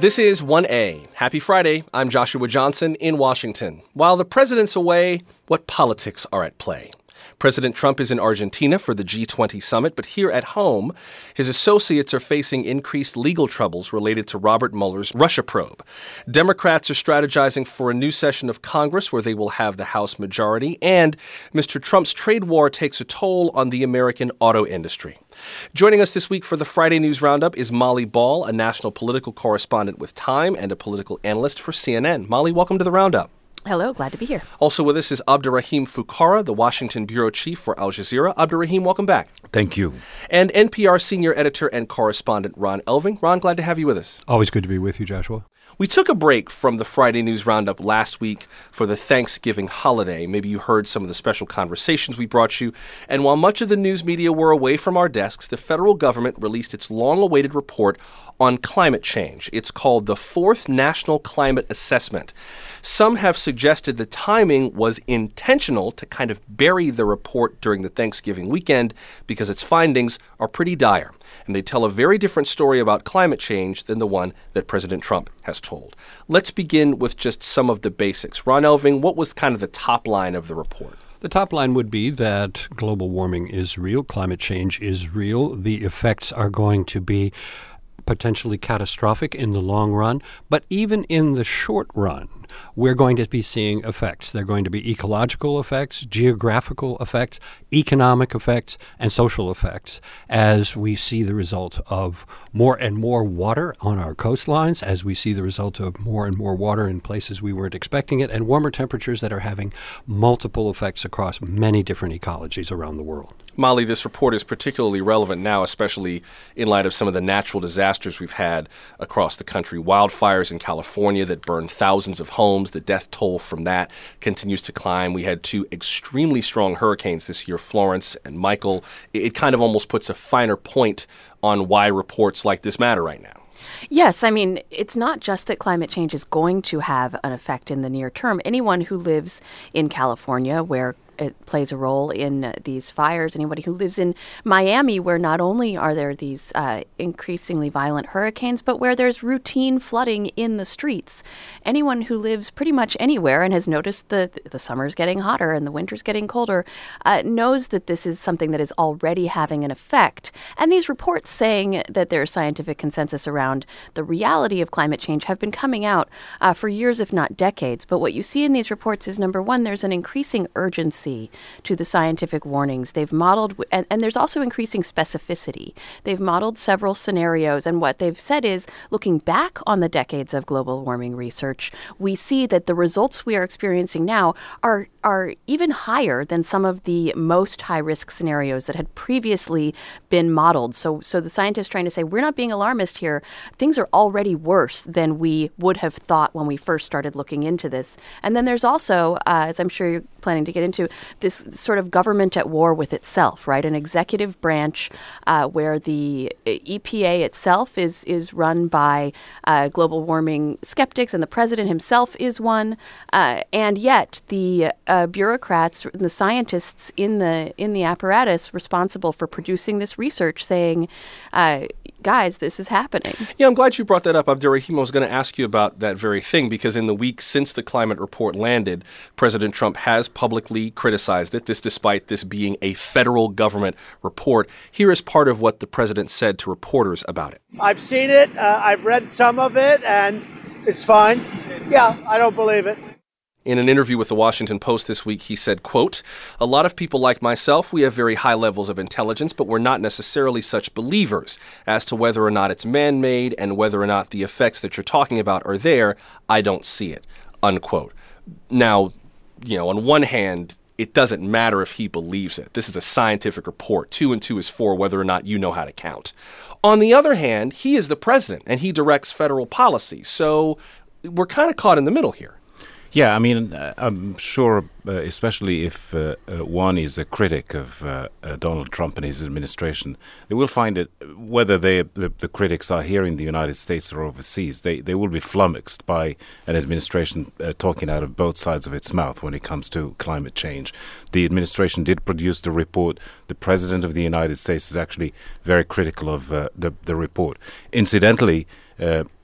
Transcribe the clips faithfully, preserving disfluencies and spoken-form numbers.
This is one A. Happy Friday. I'm Joshua Johnson in Washington. While the president's away, what politics are at play? President Trump is in Argentina for the G twenty summit, but here at home, his associates are facing increased legal troubles related to Robert Mueller's Russia probe. Democrats are strategizing for a new session of Congress where they will have the House majority, and Mister Trump's trade war takes a toll on the American auto industry. Joining us this week for the Friday News Roundup is Molly Ball, a national political correspondent with Time and a political analyst for C N N. Molly, welcome to the Roundup. Hello, glad to be here. Also with us is Abderrahim Foukara, the Washington bureau chief for Al Jazeera. Abderrahim, welcome back. Thank you. And N P R senior editor and correspondent Ron Elving. Ron, glad to have you with us. Always good to be with you, Joshua. We took a break from the Friday News Roundup last week for the Thanksgiving holiday. Maybe you heard some of the special conversations we brought you. And while much of the news media were away from our desks, the federal government released its long-awaited report on climate change. It's called the Fourth National Climate Assessment. Some have suggested the timing was intentional to kind of bury the report during the Thanksgiving weekend because its findings are pretty dire. And they tell a very different story about climate change than the one that President Trump has told. Let's begin with just some of the basics. Ron Elving, what was kind of the top line of the report? The top line would be that global warming is real, climate change is real. The effects are going to be potentially catastrophic in the long run, but even in the short run, we're going to be seeing effects. They're going to be ecological effects, geographical effects, economic effects, and social effects as we see the result of more and more water on our coastlines, as we see the result of more and more water in places we weren't expecting it, and warmer temperatures that are having multiple effects across many different ecologies around the world. Molly, this report is particularly relevant now, especially in light of some of the natural disasters we've had across the country. Wildfires in California that burned thousands of homes. The death toll from that continues to climb. We had two extremely strong hurricanes this year, Florence and Michael. It kind of almost puts a finer point on why reports like this matter right now. Yes, I mean, it's not just that climate change is going to have an effect in the near term. Anyone who lives in California, where it plays a role in uh, these fires. Anybody who lives in Miami, where not only are there these uh, increasingly violent hurricanes, but where there's routine flooding in the streets. Anyone who lives pretty much anywhere and has noticed the the summer's getting hotter and the winter's getting colder uh, knows that this is something that is already having an effect. And these reports saying that there's scientific consensus around the reality of climate change have been coming out uh, for years, if not decades. But what you see in these reports is, number one, there's an increasing urgency to the scientific warnings. They've modeled, and, and there's also increasing specificity. They've modeled several scenarios, and what they've said is, looking back on the decades of global warming research, we see that the results we are experiencing now are are even higher than some of the most high-risk scenarios that had previously been modeled. So, so the scientists trying to say, we're not being alarmist here. Things are already worse than we would have thought when we first started looking into this. And then there's also, uh, as I'm sure you're planning to get into, this sort of government at war with itself, right? An executive branch uh, where the E P A itself is is run by uh, global warming skeptics, and the president himself is one. Uh, and yet the uh, bureaucrats, the scientists in the in the apparatus responsible for producing this research saying, uh, guys, this is happening. Yeah, I'm glad you brought that up, Abderrahim. I was going to ask you about that very thing, because in the week since the climate report landed, President Trump has publicly criticized it, this despite this being a federal government report. Here is part of what the president said to reporters about it. I've seen it. Uh, I've read some of it, and it's fine. Yeah, I don't believe it. In an interview with the Washington Post this week, he said, quote, "A lot of people like myself, we have very high levels of intelligence, but we're not necessarily such believers. As to whether or not it's man-made and whether or not the effects that you're talking about are there, I don't see it," unquote. Now, you know, on one hand, it doesn't matter if he believes it. This is a scientific report. Two and two is four, whether or not you know how to count. On the other hand, he is the president, and he directs federal policy. So we're kind of caught in the middle here. Yeah, I mean, uh, I'm sure, uh, especially if uh, uh, one is a critic of uh, uh, Donald Trump and his administration, they will find it, whether they, the, the critics are here in the United States or overseas, they, they will be flummoxed by an administration uh, talking out of both sides of its mouth when it comes to climate change. The administration did produce the report. The President of the United States is actually very critical of uh, the, the report. Incidentally, uh,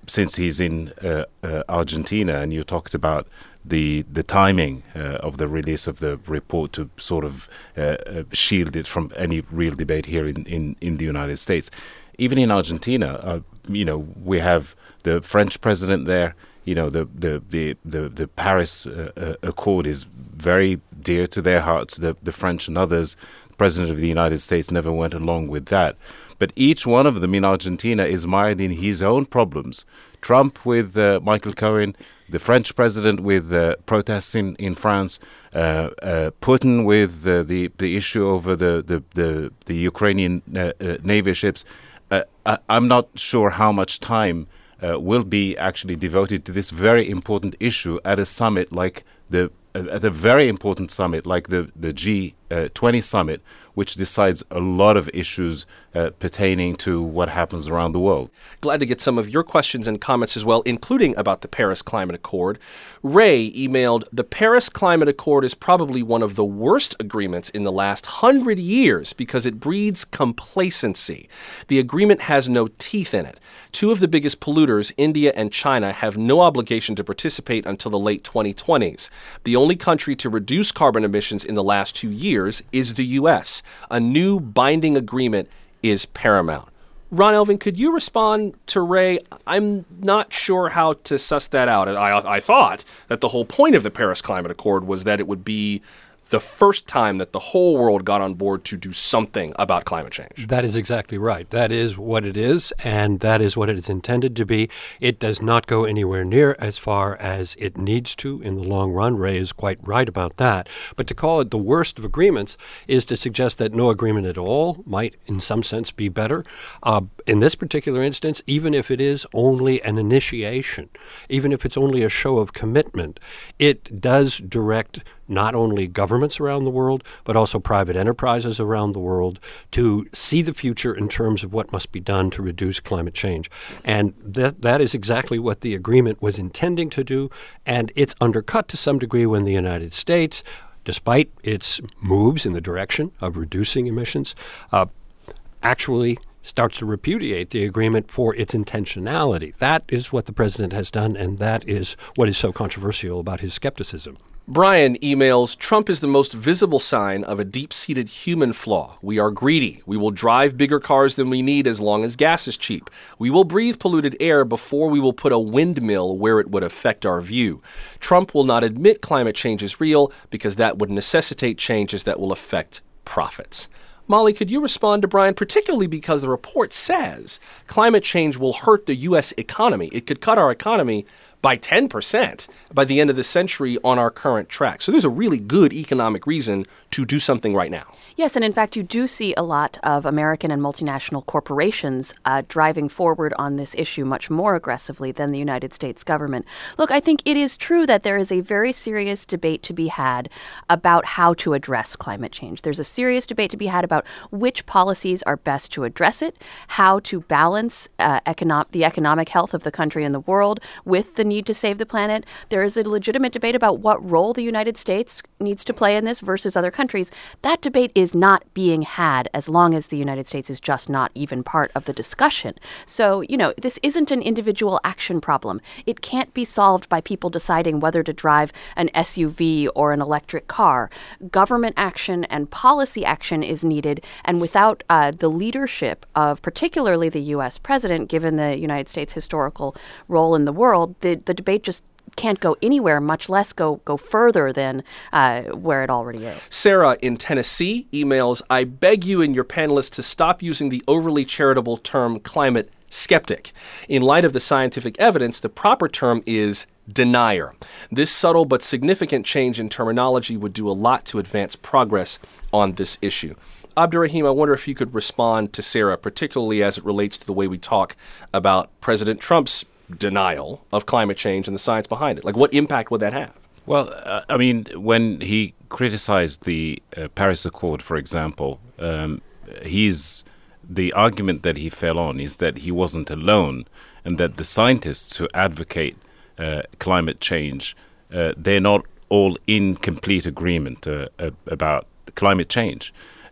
since he's in uh, uh, Argentina, and you talked about the the timing uh, of the release of the report to sort of uh, uh, shield it from any real debate here in, in, in the United States. Even in Argentina, uh, you know, we have the French president there. You know, the the the the, the Paris uh, uh, Accord is very dear to their hearts. The the French and others. The president of the United States never went along with that. But each one of them in Argentina is mired in his own problems. Trump with uh, Michael Cohen, the French president with uh, protests in, in France, uh, uh, Putin with uh, the, the issue over the, the, the, the Ukrainian uh, uh, Navy ships. Uh, I, I'm not sure how much time uh, will be actually devoted to this very important issue at a summit like the at a very important summit like the, the G twenty summit, which decides a lot of issues uh, pertaining to what happens around the world. Glad to get some of your questions and comments as well, including about the Paris Climate Accord. Ray emailed, the Paris Climate Accord is probably one of the worst agreements in the last hundred years because it breeds complacency. The agreement has no teeth in it. Two of the biggest polluters, India and China, have no obligation to participate until the late twenty twenties. The only country to reduce carbon emissions in the last two years is the U S. A new binding agreement is paramount. Ron Elving, could you respond to Ray? I'm not sure how to suss that out. I, I thought that the whole point of the Paris Climate Accord was that it would be the first time that the whole world got on board to do something about climate change. That is exactly right. That is what it is, and that is what it is intended to be. It does not go anywhere near as far as it needs to in the long run. Ray is quite right about that. But to call it the worst of agreements is to suggest that no agreement at all might, in some sense, be better. Uh, in this particular instance, even if it is only an initiation, even if it's only a show of commitment, it does direct not only governments around the world, but also private enterprises around the world to see the future in terms of what must be done to reduce climate change. And that that is exactly what the agreement was intending to do, and it's undercut to some degree when the United States, despite its moves in the direction of reducing emissions, uh, actually starts to repudiate the agreement for its intentionality. That is what the president has done, and that is what is so controversial about his skepticism. Brian emails, Trump is the most visible sign of a deep-seated human flaw. We are greedy. We will drive bigger cars than we need as long as gas is cheap. We will breathe polluted air before we will put a windmill where it would affect our view. Trump will not admit climate change is real because that would necessitate changes that will affect profits. Molly, could you respond to Brian, particularly because the report says climate change will hurt the U S economy. It could cut our economy by ten percent by the end of the century on our current track. So there's a really good economic reason to do something right now. Yes, and in fact, you do see a lot of American and multinational corporations uh, driving forward on this issue much more aggressively than the United States government. Look, I think it is true that there is a very serious debate to be had about how to address climate change. There's a serious debate to be had about which policies are best to address it, how to balance uh, econo- the economic health of the country and the world with the need to save the planet. There is a legitimate debate about what role the United States needs to play in this versus other countries. That debate is not being had as long as the United States is just not even part of the discussion. So, you know, this isn't an individual action problem. It can't be solved by people deciding whether to drive an S U V or an electric car. Government action and policy action is needed, and without uh, the leadership of particularly the U S president, given the United States' historical role in the world, the, the debate just can't go anywhere, much less go go further than uh, where it already is. Sarah in Tennessee emails, I beg you and your panelists to stop using the overly charitable term climate skeptic. In light of the scientific evidence, the proper term is denier. This subtle but significant change in terminology would do a lot to advance progress on this issue. Abdurrahim, I wonder if you could respond to Sarah, particularly as it relates to the way we talk about President Trump's denial of climate change and the science behind it. Like, what impact would that have? Well, uh, I mean, when he criticized the uh, Paris Accord, for example, um, he's the argument that he fell on is that he wasn't alone, and that the scientists who advocate uh, climate change, uh, they're not all in complete agreement uh, uh, about climate change.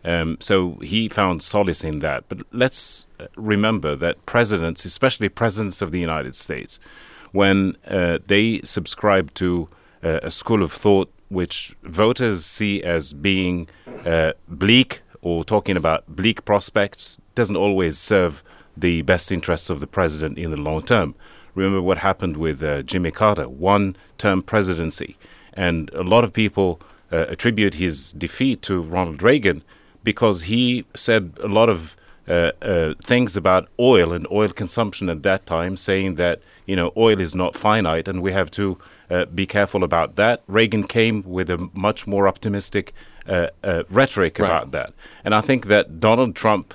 Um, so he found solace in that. But let's remember that presidents, especially presidents of the United States, when uh, they subscribe to uh, a school of thought which voters see as being uh, bleak or talking about bleak prospects, doesn't always serve the best interests of the president in the long term. Remember what happened with uh, Jimmy Carter, one-term presidency. And a lot of people uh, attribute his defeat to Ronald Reagan because he said a lot of uh, uh, things about oil and oil consumption at that time, saying that, you know, oil is not finite and we have to uh, be careful about that. Reagan came with a much more optimistic uh, uh, rhetoric Right. about that. And I think that Donald Trump,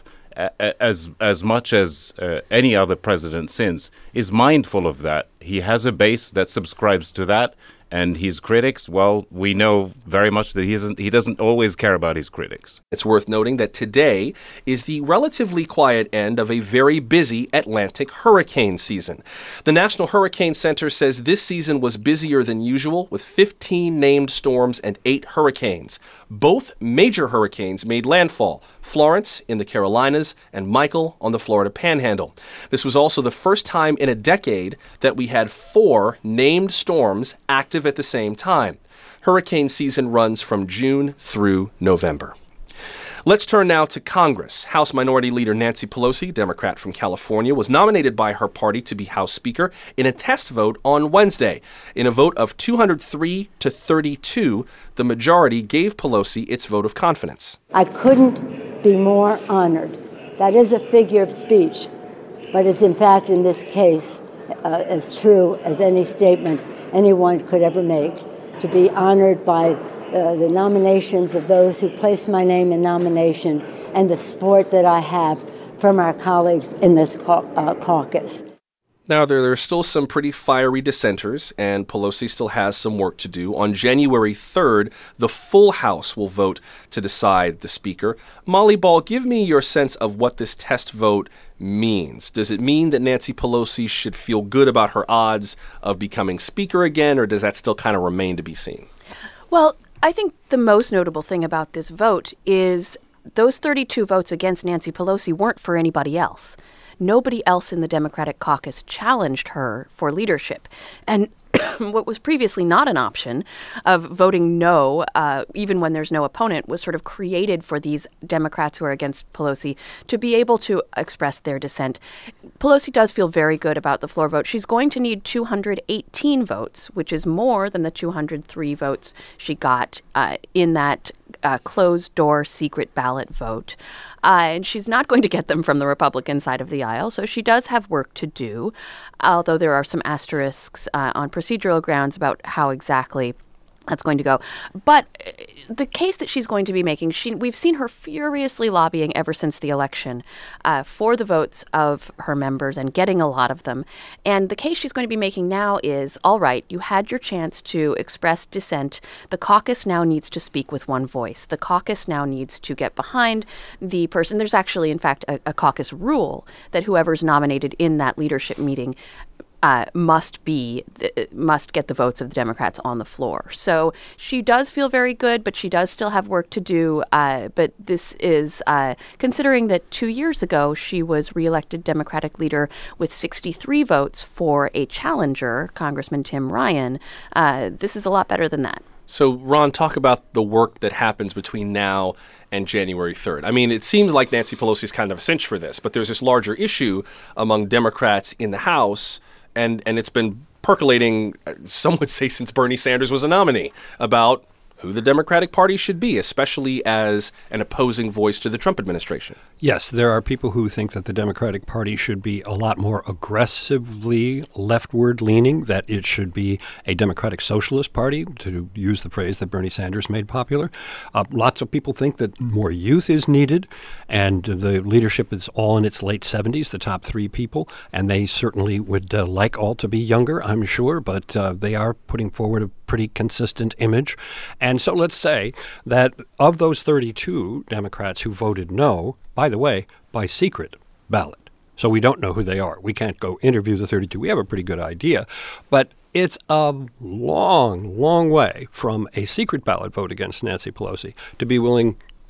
as as much as uh, any other president since, is mindful of that. He has a base that subscribes to that, and his critics, well, we know very much that he isn't. He doesn't always care about his critics. It's worth noting that today is the relatively quiet end of a very busy Atlantic hurricane season. The National Hurricane Center says this season was busier than usual, with fifteen named storms and eight hurricanes. Both major hurricanes made landfall: Florence in the Carolinas and Michael on the Florida Panhandle. This was also the first time in a decade that we had four named storms active at the same time. Hurricane season runs from June through November. Let's turn now to Congress. House Minority Leader Nancy Pelosi, Democrat from California, was nominated by her party to be House Speaker in a test vote on Wednesday. In a vote of two hundred three to thirty-two, the majority gave Pelosi its vote of confidence. I couldn't be more honored. That is a figure of speech, but it's in fact in this case uh, as true as any statement anyone could ever make, to be honored by uh, the nominations of those who placed my name in nomination and the support that I have from our colleagues in this cau- uh, caucus. Now, there, there are still some pretty fiery dissenters, and Pelosi still has some work to do. On January third, the full House will vote to decide the Speaker. Molly Ball, give me your sense of what this test vote means. Does it mean that Nancy Pelosi should feel good about her odds of becoming Speaker again, or does that still kind of remain to be seen? Well, I think the most notable thing about this vote is those thirty-two votes against Nancy Pelosi weren't for anybody else. Nobody else in the Democratic caucus challenged her for leadership. And what was previously not an option of voting no, uh, even when there's no opponent, was sort of created for these Democrats who are against Pelosi to be able to express their dissent. Pelosi does feel very good about the floor vote. She's going to need two hundred eighteen votes, which is more than the two hundred three votes she got uh, in that uh, closed-door secret ballot vote. Uh, and she's not going to get them from the Republican side of the aisle, so she does have work to do, although there are some asterisks uh, on procedural grounds about how exactly that's going to go. But the case that she's going to be making, she, we've seen her furiously lobbying ever since the election uh, for the votes of her members and getting a lot of them. And the case she's going to be making now is, all right, you had your chance to express dissent. The caucus now needs to speak with one voice. The caucus now needs to get behind the person. There's actually, in fact, a, a caucus rule that whoever's nominated in that leadership meeting Uh, must be must get the votes of the Democrats on the floor. So she does feel very good, but she does still have work to do. Uh, but this is uh, considering that two years ago she was reelected Democratic leader with sixty-three votes for a challenger, Congressman Tim Ryan. Uh, this is a lot better than that. So, Ron, talk about the work that happens between now and January third. I mean, it seems like Nancy Pelosi's kind of a cinch for this, but there's this larger issue among Democrats in the House, and, and it's been percolating, some would say, since Bernie Sanders was a nominee, about who the Democratic Party should be, especially as an opposing voice to the Trump administration. Yes, there are people who think that the Democratic Party should be a lot more aggressively leftward leaning, that it should be a Democratic Socialist Party, to use the phrase that Bernie Sanders made popular. Uh, lots of people think that more youth is needed, and the leadership is all in its late seventies, the top three people, and they certainly would uh, like all to be younger, I'm sure, but uh, they are putting forward a pretty consistent image. And so let's say that of those thirty-two Democrats who voted no, by the way, by secret ballot. So we don't know who they are. We can't go interview the thirty-two. We have a pretty good idea. But it's a long, long way from a secret ballot vote against Nancy Pelosi to be willing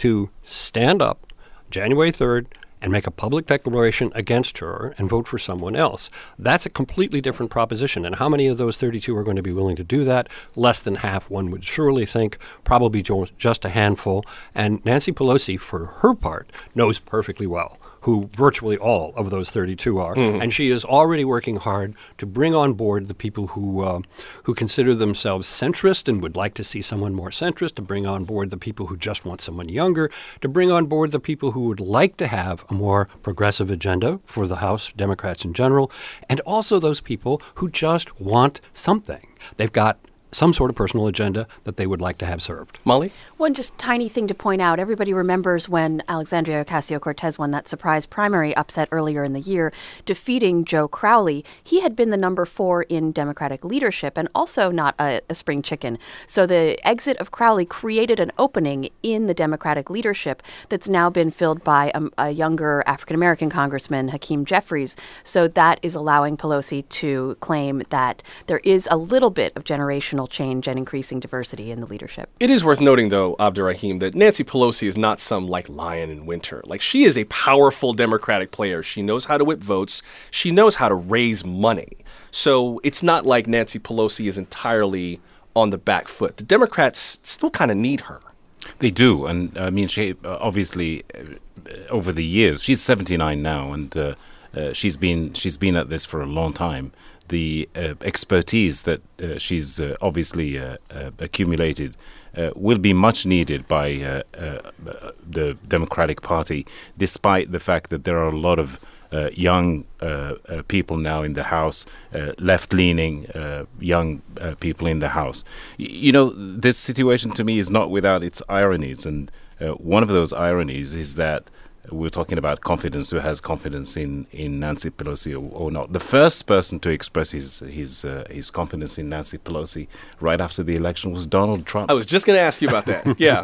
to stand up January third and make a public declaration against her and vote for someone else. That's a completely different proposition. And how many of those thirty-two are going to be willing to do that? Less than half, one would surely think, probably jo- just a handful. And Nancy Pelosi, for her part, knows perfectly well who virtually all of those thirty-two are. Mm-hmm. And she is already working hard to bring on board the people who uh, who consider themselves centrist and would like to see someone more centrist, to bring on board the people who just want someone younger, to bring on board the people who would like to have a more progressive agenda for the House, Democrats in general, and also those people who just want something. They've got some sort of personal agenda that they would like to have served. Molly? One just tiny thing to point out. Everybody remembers when Alexandria Ocasio-Cortez won that surprise primary upset earlier in the year, defeating Joe Crowley. He had been the number four in Democratic leadership and also not a, a spring chicken. So the exit of Crowley created an opening in the Democratic leadership that's now been filled by a, a younger African-American congressman, Hakeem Jeffries. So that is allowing Pelosi to claim that there is a little bit of generational change and increasing diversity in the leadership. It is worth noting, though, Abdurrahim, that Nancy Pelosi is not some, like, lion in winter. Like, she is a powerful Democratic player. She knows how to whip votes. She knows how to raise money. So it's not like Nancy Pelosi is entirely on the back foot. The Democrats still kind of need her. They do. And, I mean, she uh, obviously, uh, over the years, she's seventy-nine now, and uh, uh, she's been she's been at this for a long time. The uh, expertise that uh, she's uh, obviously uh, uh, accumulated uh, will be much needed by uh, uh, the Democratic Party, despite the fact that there are a lot of uh, young uh, uh, people now in the House, uh, left-leaning uh, young uh, people in the House. Y- you know, this situation to me is not without its ironies, and uh, one of those ironies is that we're talking about confidence, who has confidence in, in Nancy Pelosi or, or not. The first person to express his his uh, his confidence in Nancy Pelosi right after the election was Donald Trump. I was just going to ask you about that. Yeah,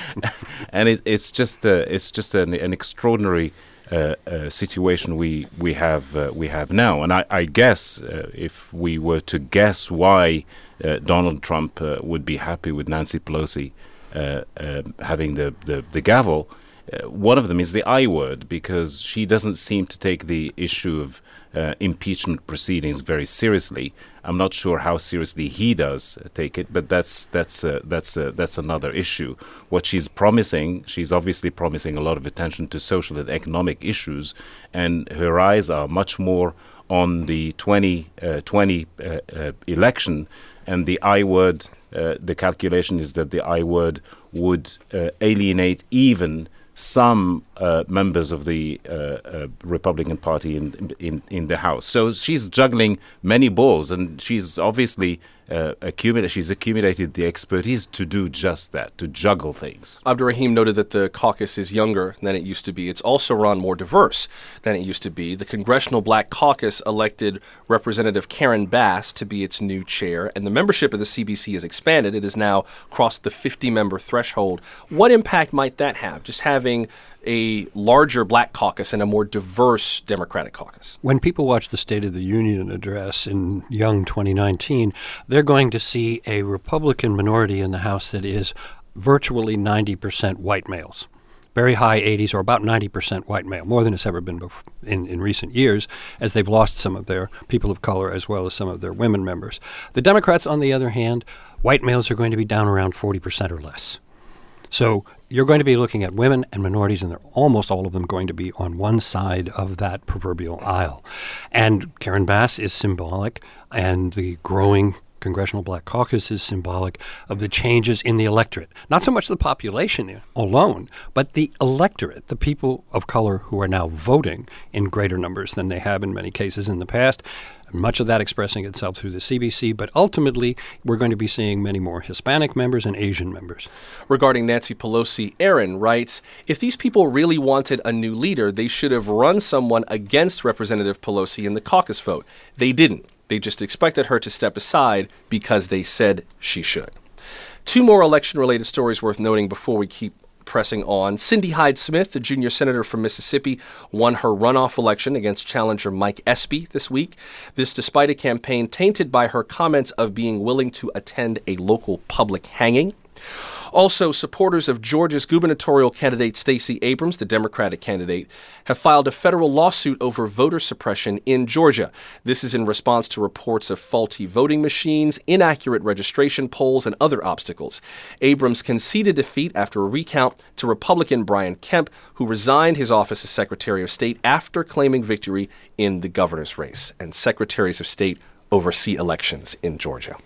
and it, it's just uh, it's just an, an extraordinary uh, uh, situation we we have uh, we have now. And I, I guess uh, if we were to guess why uh, Donald Trump uh, would be happy with Nancy Pelosi uh, uh, having the, the, the gavel. Uh, one of them is the I word, because she doesn't seem to take the issue of uh, impeachment proceedings very seriously. I'm not sure how seriously he does uh, take it, but that's that's uh, that's uh, that's another issue. What she's promising, she's obviously promising a lot of attention to social and economic issues, and her eyes are much more on the twenty twenty uh, uh, election. And the I word, uh, the calculation is that the I word would uh, alienate even some uh, members of the uh, uh, Republican Party in, in in the House. So she's juggling many balls, and she's obviously uh, accumulated. She's accumulated the expertise to do just that, to juggle things. Abdurrahim noted that the caucus is younger than it used to be. It's also run more diverse than it used to be. The Congressional Black Caucus elected Representative Karen Bass to be its new chair, and the membership of the C B C has expanded. It has now crossed the fifty-member threshold. What impact might that have, just having a larger Black caucus and a more diverse Democratic caucus? When people watch the State of the Union address in young twenty nineteen, they're going to see a Republican minority in the House that is virtually ninety percent white males. Very high eighties, or about ninety percent white male, more than it's ever been before in, in recent years, as they've lost some of their people of color as well as some of their women members. The Democrats, on the other hand, white males are going to be down around forty percent or less. So you're going to be looking at women and minorities, and they're almost all of them going to be on one side of that proverbial aisle. And Karen Bass is symbolic, and the growing Congressional Black Caucus is symbolic of the changes in the electorate. Not so much the population alone, but the electorate, the people of color who are now voting in greater numbers than they have in many cases in the past. Much of that expressing itself through the C B C, but ultimately we're going to be seeing many more Hispanic members and Asian members. Regarding Nancy Pelosi, Aaron writes, if these people really wanted a new leader, they should have run someone against Representative Pelosi in the caucus vote. They didn't. They just expected her to step aside because they said she should. Two more election-related stories worth noting before we keep pressing on. Cindy Hyde-Smith, the junior senator from Mississippi, won her runoff election against challenger Mike Espy this week. This despite a campaign tainted by her comments of being willing to attend a local public hanging. Also, supporters of Georgia's gubernatorial candidate Stacey Abrams, the Democratic candidate, have filed a federal lawsuit over voter suppression in Georgia. This is in response to reports of faulty voting machines, inaccurate registration polls, and other obstacles. Abrams conceded defeat after a recount to Republican Brian Kemp, who resigned his office as Secretary of State after claiming victory in the governor's race. And secretaries of state oversee elections in Georgia.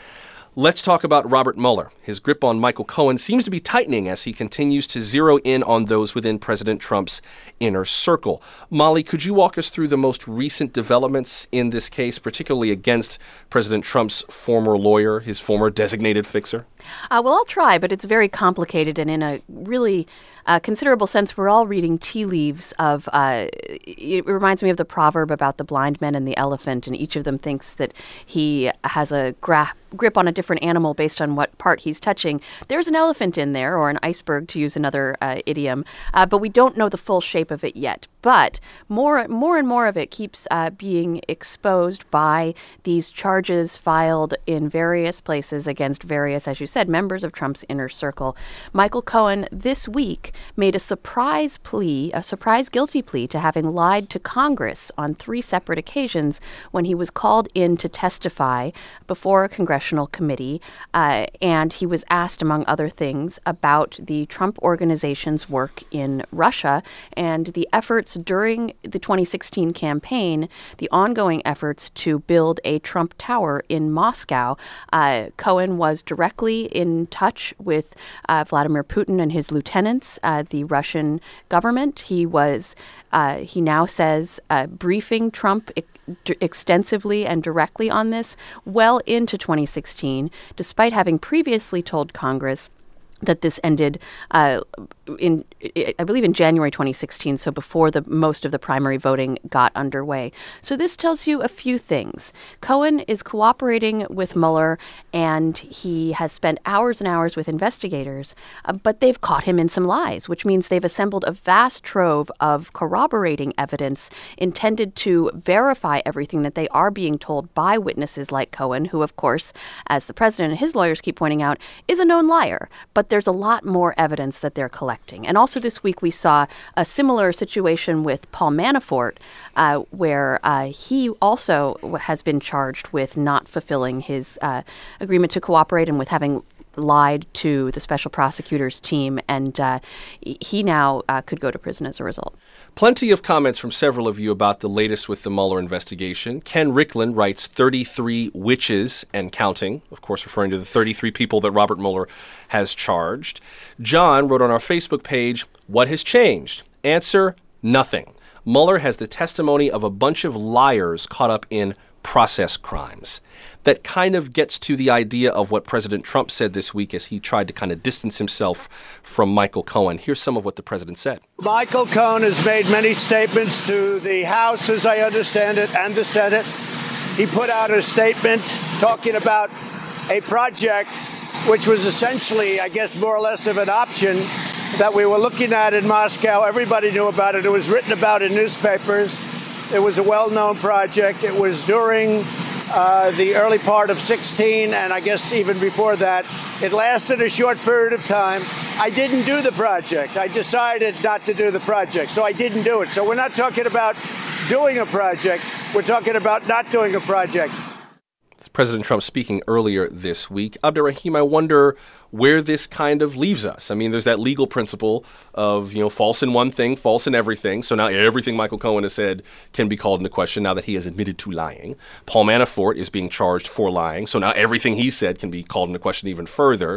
Let's talk about Robert Mueller. His grip on Michael Cohen seems to be tightening as he continues to zero in on those within President Trump's inner circle. Molly, could you walk us through the most recent developments in this case, particularly against President Trump's former lawyer, his former designated fixer? Uh, well, I'll try, but it's very complicated, and in a really uh, considerable sense, we're all reading tea leaves of, uh, it reminds me of the proverb about the blind man and the elephant, and each of them thinks that he has a gra- grip on a different animal based on what part he's touching. There's an elephant in there, or an iceberg, to use another uh, idiom, uh, but we don't know the full shape of it yet. But more, more and more of it keeps uh, being exposed by these charges filed in various places against various, as you said, members of Trump's inner circle. Michael Cohen this week made a surprise plea, a surprise guilty plea to having lied to Congress on three separate occasions when he was called in to testify before a congressional committee. Uh, and he was asked, among other things, about the Trump organization's work in Russia and the efforts during the twenty sixteen campaign, the ongoing efforts to build a Trump Tower in Moscow. Uh, Cohen was directly in touch with uh, Vladimir Putin and his lieutenants, uh, the Russian government. He was, uh, he now says, uh, briefing Trump e- d- extensively and directly on this well into twenty sixteen, despite having previously told Congress that this ended uh, in, I believe, in January twenty sixteen, so before the most of the primary voting got underway. So this tells you a few things. Cohen is cooperating with Mueller, and he has spent hours and hours with investigators, uh, but they've caught him in some lies, which means they've assembled a vast trove of corroborating evidence intended to verify everything that they are being told by witnesses like Cohen, who, of course, as the president and his lawyers keep pointing out, is a known liar. But there's a lot more evidence that they're collecting. And also this week we saw a similar situation with Paul Manafort, uh, where uh, he also has been charged with not fulfilling his uh, agreement to cooperate and with having lied to the special prosecutor's team, and uh, he now uh, could go to prison as a result. Plenty of comments from several of you about the latest with the Mueller investigation. Ken Ricklin writes thirty-three witches and counting, of course referring to the thirty-three people that Robert Mueller has charged. John wrote on our Facebook page, "What has changed?" Answer, nothing. Mueller has the testimony of a bunch of liars caught up in process crimes. That kind of gets to the idea of what President Trump said this week as he tried to kind of distance himself from Michael Cohen. Here's some of what the president said. Michael Cohen has made many statements to the House, as I understand it, and the Senate. He put out a statement talking about a project which was essentially, I guess, more or less of an option that we were looking at in Moscow. Everybody knew about it. It was written about in newspapers. It was a well-known project. It was during uh, the early part of sixteen, and I guess even before that. It lasted a short period of time. I didn't do the project. I decided not to do the project, so I didn't do it. So we're not talking about doing a project. We're talking about not doing a project. It's President Trump speaking earlier this week. Abderrahim, I wonder where this kind of leaves us. I mean, there's that legal principle of, you know, false in one thing, false in everything. So now everything Michael Cohen has said can be called into question now that he has admitted to lying. Paul Manafort is being charged for lying. So now everything he said can be called into question even further.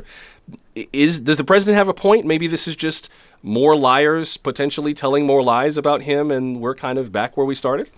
Is does the president have a point? Maybe this is just more liars potentially telling more lies about him, and we're kind of back where we started?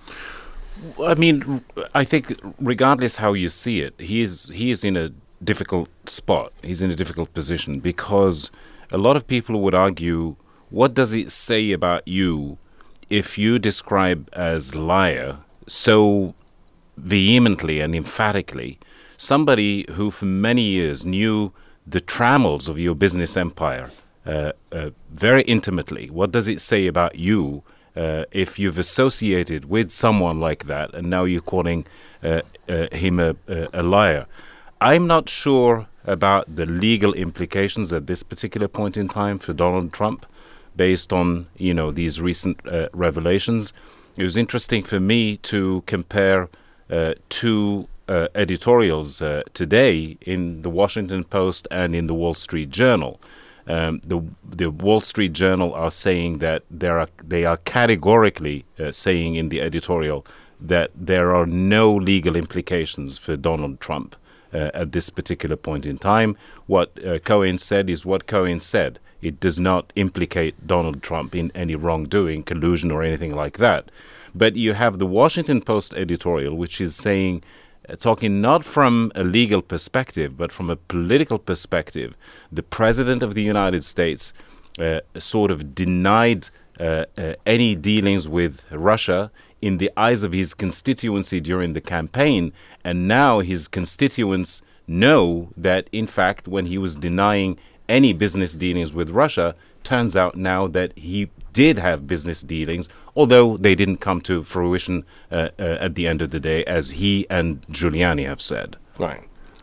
I mean, I think regardless how you see it, he is he is in a difficult spot. He's in a difficult position because a lot of people would argue, what does it say about you if you describe as liar so vehemently and emphatically somebody who for many years knew the trammels of your business empire uh, uh, very intimately? What does it say about you Uh, if you've associated with someone like that and now you're calling uh, uh, him a, a, a liar? I'm not sure about the legal implications at this particular point in time for Donald Trump, based on, you know, these recent uh, revelations. It was interesting for me to compare uh, two uh, editorials uh, today in the Washington Post and in the Wall Street Journal. Um, the the Wall Street Journal are saying that there are they are categorically uh, saying in the editorial that there are no legal implications for Donald Trump uh, at this particular point in time. What uh, Cohen said is what Cohen said. It does not implicate Donald Trump in any wrongdoing, collusion, or anything like that. But you have the Washington Post editorial, which is saying, uh, talking not from a legal perspective, but from a political perspective, the President of the United States uh, sort of denied uh, uh, any dealings with Russia in the eyes of his constituency during the campaign, and now his constituents know that, in fact, when he was denying any business dealings with Russia, turns out now that he did have business dealings, although they didn't come to fruition uh, uh, at the end of the day, as he and Giuliani have said. Right.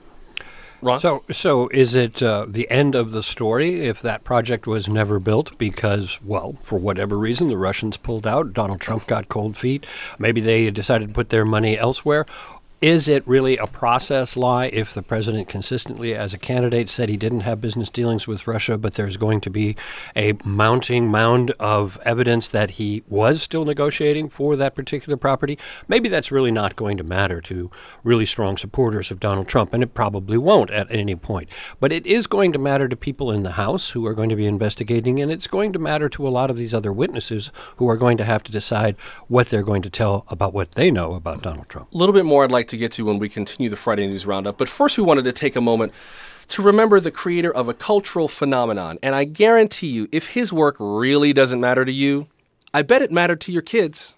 Ron? So, so is it uh, the end of the story if that project was never built because, well, for whatever reason, the Russians pulled out, Donald Trump got cold feet, maybe they decided to put their money elsewhere? Is it really a process lie if the president consistently, as a candidate, said he didn't have business dealings with Russia, but there's going to be a mounting mound of evidence that he was still negotiating for that particular property? Maybe that's really not going to matter to really strong supporters of Donald Trump, and it probably won't at any point. But it is going to matter to people in the House who are going to be investigating, and it's going to matter to a lot of these other witnesses who are going to have to decide what they're going to tell about what they know about Donald Trump. A little bit more I'd like to get to when we continue the Friday News Roundup. But first, we wanted to take a moment to remember the creator of a cultural phenomenon. And I guarantee you, if his work really doesn't matter to you, I bet it mattered to your kids.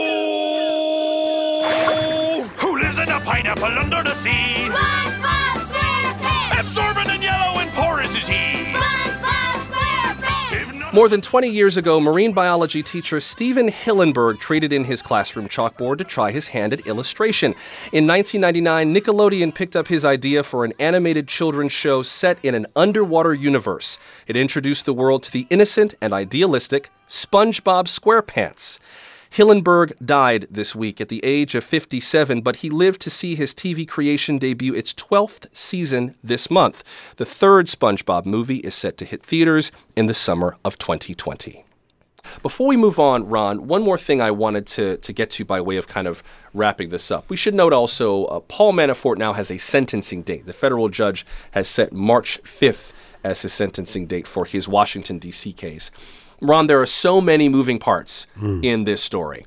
Oh! Who lives in a pineapple under the sea? SpongeBob SquarePants! Absorbent and yellow and porous is he. SpongeBob SquarePants! More than twenty years ago, marine biology teacher Stephen Hillenburg traded in his classroom chalkboard to try his hand at illustration. In nineteen ninety-nine, Nickelodeon picked up his idea for an animated children's show set in an underwater universe. It introduced the world to the innocent and idealistic SpongeBob SquarePants. Hillenburg died this week at the age of fifty-seven, but he lived to see his T V creation debut its twelfth season this month. The third SpongeBob movie is set to hit theaters in the summer of twenty twenty. Before we move on, Ron, one more thing I wanted to, to get to by way of kind of wrapping this up. We should note also uh, Paul Manafort now has a sentencing date. The federal judge has set March fifth as his sentencing date for his Washington, D C case. Ron, there are so many moving parts mm. in this story.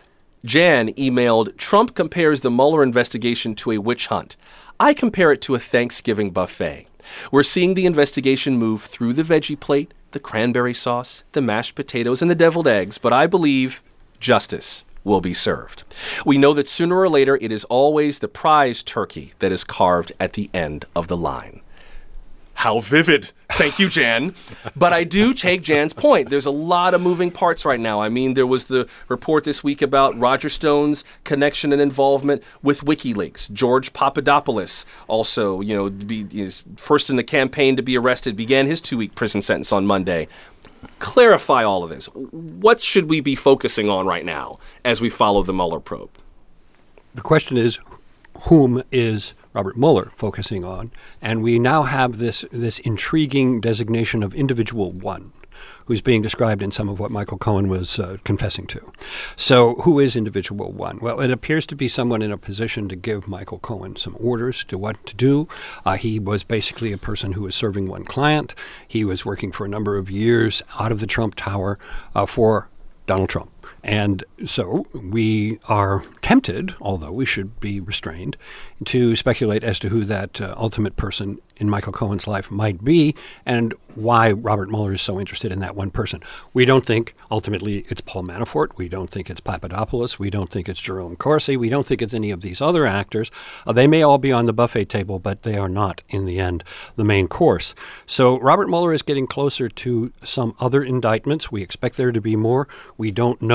Jan emailed, Trump compares the Mueller investigation to a witch hunt. I compare it to a Thanksgiving buffet. We're seeing the investigation move through the veggie plate, the cranberry sauce, the mashed potatoes, and the deviled eggs, but I believe justice will be served. We know that sooner or later it is always the prize turkey that is carved at the end of the line. How vivid. Thank you, Jan. But I do take Jan's point. There's a lot of moving parts right now. I mean, there was the report this week about Roger Stone's connection and involvement with WikiLeaks. George Papadopoulos also, you know, be, is first in the campaign to be arrested, began his two-week prison sentence on Monday. Clarify all of this. What should we be focusing on right now as we follow the Mueller probe? The question is, whom is Robert Mueller focusing on? And we now have this this intriguing designation of individual one, who's being described in some of what Michael Cohen was uh, confessing to. So who is individual one? Well, it appears to be someone in a position to give Michael Cohen some orders to what to do. Uh, he was basically a person who was serving one client. He was working for a number of years out of the Trump Tower uh, for Donald Trump. And so we are tempted, although we should be restrained, to speculate as to who that uh, ultimate person in Michael Cohen's life might be and why Robert Mueller is so interested in that one person. We don't think ultimately it's Paul Manafort. We don't think it's Papadopoulos. We don't think it's Jerome Corsi. We don't think it's any of these other actors. Uh, they may all be on the buffet table, but they are not, in the end, the main course. So Robert Mueller is getting closer to some other indictments. We expect there to be more. We don't know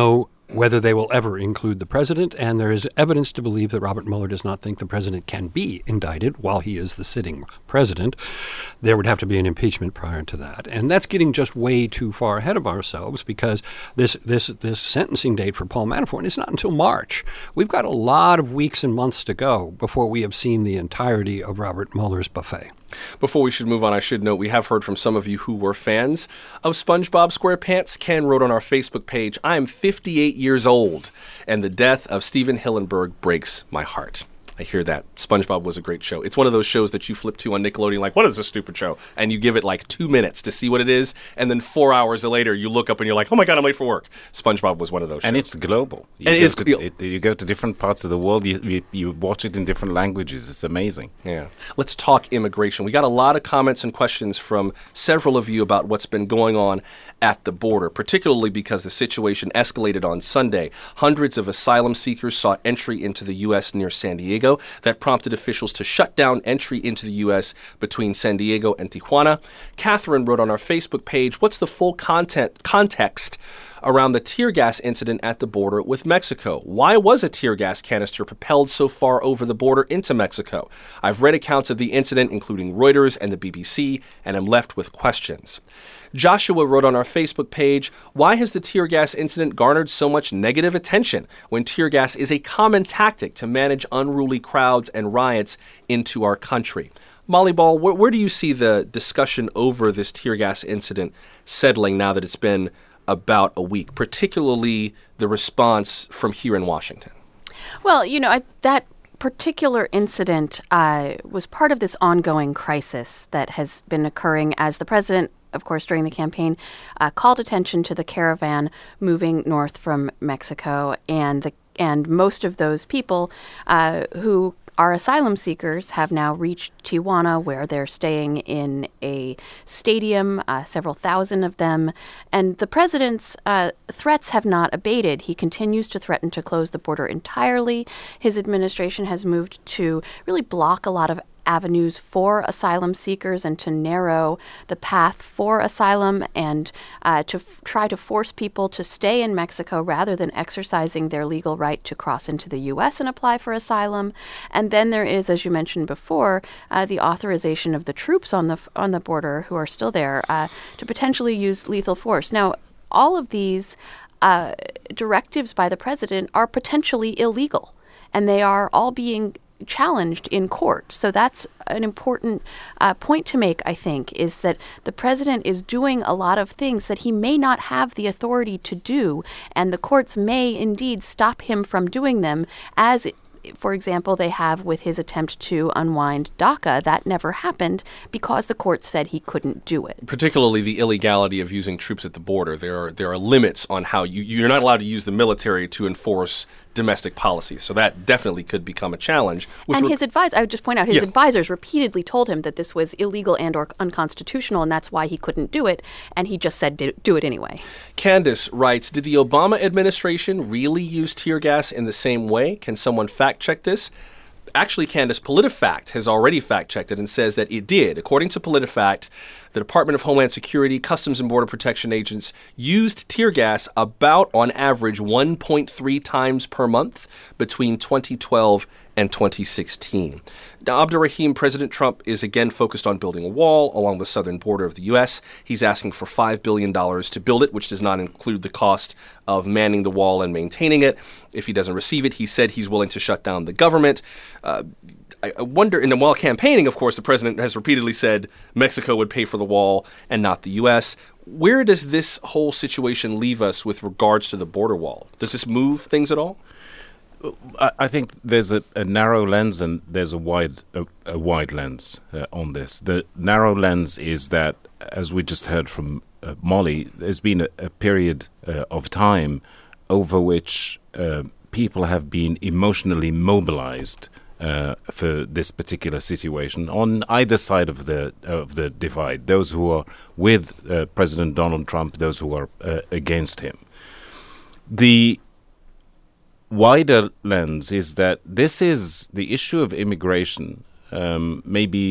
whether they will ever include the president, and there is evidence to believe that Robert Mueller does not think the president can be indicted while he is the sitting president. There would have to be an impeachment prior to that. And that's getting just way too far ahead of ourselves, because this this this sentencing date for Paul Manafort is not until March. We've got a lot of weeks and months to go before we have seen the entirety of Robert Mueller's buffet. Before we should move on, I should note we have heard from some of you who were fans of SpongeBob SquarePants. Ken wrote on our Facebook page, "I am fifty-eight years old, and the death of Steven Hillenburg breaks my heart." I hear that. SpongeBob was a great show. It's one of those shows that you flip to on Nickelodeon, like, what is this stupid show? And you give it like two minutes to see what it is, and then four hours later you look up and you're like, oh my God, I'm late for work. SpongeBob was one of those shows. And it's global. You and it go is to, gl- it, you go to different parts of the world, you, you, you watch it in different languages. It's amazing. Yeah. Let's talk immigration. We got a lot of comments and questions from several of you about what's been going on at the border, particularly because the situation escalated on Sunday. Hundreds of asylum seekers sought entry into the U S near San Diego. That prompted officials to shut down entry into the U S between San Diego and Tijuana. Catherine wrote on our Facebook page, what's the full content context around the tear gas incident at the border with Mexico? Why was a tear gas canister propelled so far over the border into Mexico? I've read accounts of the incident, including Reuters and the B B C, and am left with questions. Joshua wrote on our Facebook page, why has the tear gas incident garnered so much negative attention when tear gas is a common tactic to manage unruly crowds and riots into our country? Molly Ball, where, where do you see the discussion over this tear gas incident settling now that it's been about a week, particularly the response from here in Washington? Well, you know, I, that particular incident uh, was part of this ongoing crisis that has been occurring as the president, of course, during the campaign, uh, called attention to the caravan moving north from Mexico, and the and most of those people uh, who are asylum seekers have now reached Tijuana, where they're staying in a stadium, uh, several thousand of them. And the president's uh, threats have not abated. He continues to threaten to close the border entirely. His administration has moved to really block a lot of avenues for asylum seekers and to narrow the path for asylum, and uh, to f- try to force people to stay in Mexico rather than exercising their legal right to cross into the U S and apply for asylum. And then there is, as you mentioned before, uh, the authorization of the troops on the f- on the border who are still there uh, to potentially use lethal force. Now, all of these uh, directives by the president are potentially illegal, and they are all being challenged in court. So that's an important uh, point to make, I think, is that the president is doing a lot of things that he may not have the authority to do, and the courts may indeed stop him from doing them, as for example, they have with his attempt to unwind DACA. That never happened because the court said he couldn't do it. Particularly the illegality of using troops at the border. There are there are limits on how you, you're not allowed to use the military to enforce domestic policies. So that definitely could become a challenge. And re- his advisor, I would just point out, his yeah. advisors repeatedly told him that this was illegal and or unconstitutional, and that's why he couldn't do it. And he just said, do it anyway. Candace writes, did the Obama administration really use tear gas in the same way? Can someone fact check this? Actually, Candace, PolitiFact has already fact-checked it and says that it did. According to PolitiFact, the Department of Homeland Security, Customs and Border Protection agents used tear gas about, on average, one point three times per month between twenty twelve and twenty sixteen. Now, Abdurrahim, President Trump is again focused on building a wall along the southern border of the U S. He's asking for five billion dollars to build it, which does not include the cost of manning the wall and maintaining it. If he doesn't receive it, he said he's willing to shut down the government. Uh, I wonder, and while campaigning, of course, the president has repeatedly said Mexico would pay for the wall and not the U S. Where does this whole situation leave us with regards to the border wall? Does this move things at all? I think there's a, a narrow lens and there's a wide a, a wide lens uh, on this. The narrow lens is that, as we just heard from uh, Molly, there's been a, a period uh, of time over which uh, people have been emotionally mobilized uh, for this particular situation on either side of the of the divide. Those who are with uh, President Donald Trump, those who are uh, against him. The wider lens is that this is the issue of immigration, um, maybe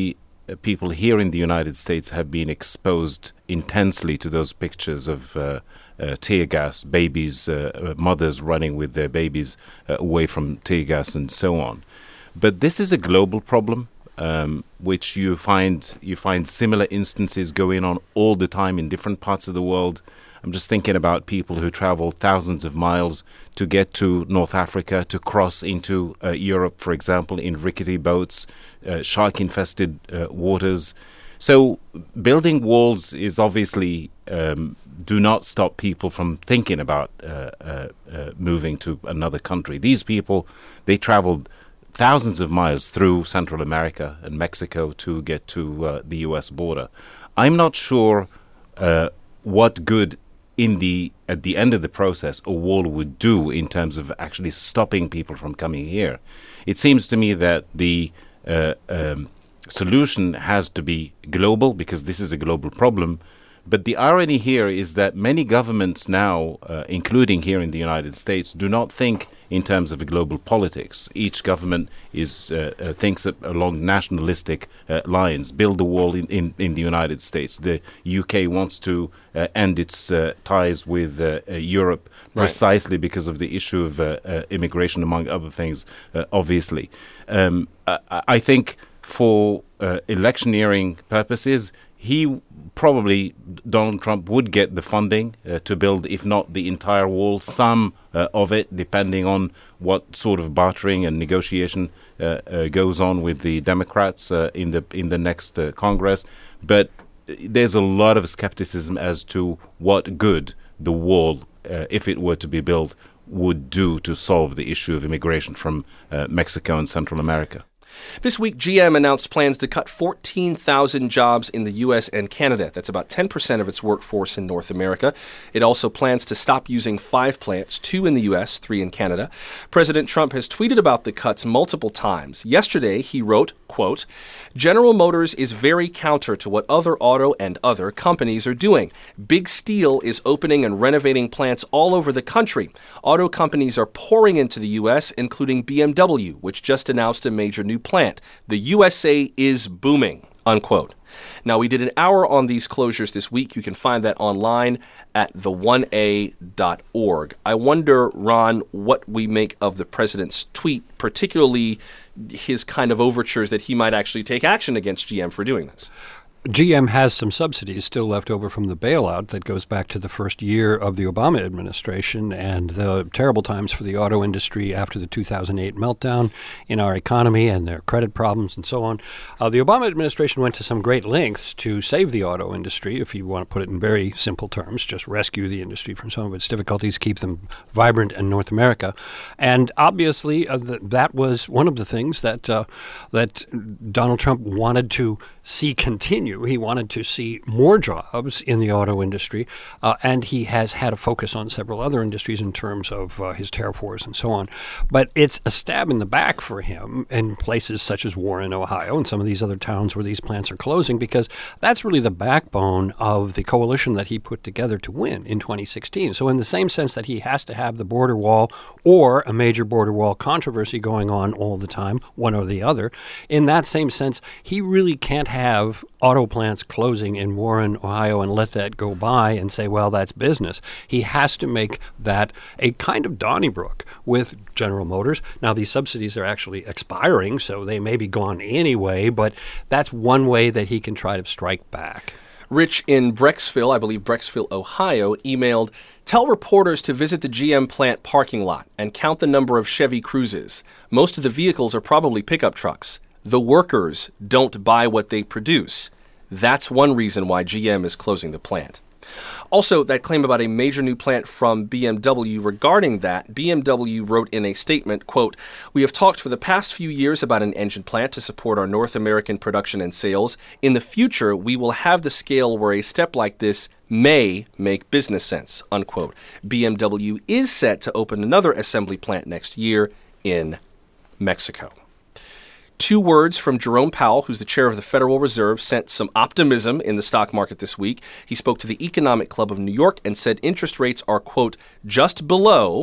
people here in the United States have been exposed intensely to those pictures of uh, uh, tear gas, babies, uh, mothers running with their babies uh, away from tear gas and so on. But this is a global problem, um, which you find you find similar instances going on all the time in different parts of the world. I'm just thinking about people who travel thousands of miles to get to North Africa, to cross into uh, Europe, for example, in rickety boats, uh, shark-infested uh, waters. So building walls is obviously um, do not stop people from thinking about uh, uh, uh, moving to another country. These people, they traveled thousands of miles through Central America and Mexico to get to uh, the U S border. I'm not sure uh, what good in the at the end of the process a wall would do in terms of actually stopping people from coming here. It seems to me that the uh, um, solution has to be global, because this is a global problem. But the irony here is that many governments now, uh, including here in the United States, do not think in terms of global politics. Each government is uh, uh, thinks along nationalistic uh, lines. Build a wall in, in, in the United States. The U K wants to uh, end its uh, ties with uh, uh, Europe precisely right. because of the issue of uh, uh, immigration, among other things, uh, obviously. Um, I, I think for uh, electioneering purposes, he probably, Donald Trump, would get the funding uh, to build, if not the entire wall, some uh, of it, depending on what sort of bartering and negotiation uh, uh, goes on with the Democrats uh, in the in the next uh, Congress. But there's a lot of skepticism as to what good the wall, uh, if it were to be built, would do to solve the issue of immigration from uh, Mexico and Central America. This week, G M announced plans to cut fourteen thousand jobs in the U S and Canada. That's about ten percent of its workforce in North America. It also plans to stop using five plants, two in the U S, three in Canada. President Trump has tweeted about the cuts multiple times. Yesterday, he wrote, quote, "General Motors is very counter to what other auto and other companies are doing. Big Steel is opening and renovating plants all over the country. Auto companies are pouring into the U S, including B M W, which just announced a major new plant. The U S A is booming," unquote. Now, we did an hour on these closures this week. You can find that online at the one a dot org. I wonder, Ron, what we make of the president's tweet, particularly his kind of overtures that he might actually take action against G M for doing this. G M has some subsidies still left over from the bailout that goes back to the first year of the Obama administration and the terrible times for the auto industry after the two thousand eight meltdown in our economy and their credit problems and so on. Uh, the Obama administration went to some great lengths to save the auto industry, if you want to put it in very simple terms, just rescue the industry from some of its difficulties, keep them vibrant in North America. And obviously, uh, th- that was one of the things that uh, that Donald Trump wanted to see continue. He wanted to see more jobs in the auto industry, uh, and he has had a focus on several other industries in terms of uh, his tariff wars and so on. But it's a stab in the back for him in places such as Warren, Ohio, and some of these other towns where these plants are closing, because that's really the backbone of the coalition that he put together to win in twenty sixteen. So in the same sense that he has to have the border wall or a major border wall controversy going on all the time, one or the other, in that same sense, he really can't have auto plants closing in Warren, Ohio, and let that go by and say, well, that's business. He has to make that a kind of Donnybrook with General Motors. Now, these subsidies are actually expiring, so they may be gone anyway, but that's one way that he can try to strike back. Rich in Brecksville, I believe Brecksville, Ohio, emailed, "Tell reporters to visit the G M plant parking lot and count the number of Chevy Cruzes. Most of the vehicles are probably pickup trucks. The workers don't buy what they produce. That's one reason why G M is closing the plant." Also, that claim about a major new plant from B M W, regarding that, B M W wrote in a statement, quote, "We have talked for the past few years about an engine plant to support our North American production and sales. In the future, we will have the scale where a step like this may make business sense," unquote. B M W is set to open another assembly plant next year in Mexico. Two words from Jerome Powell, who's the chair of the Federal Reserve, sent some optimism in the stock market this week. He spoke to the Economic Club of New York and said interest rates are, quote, "just below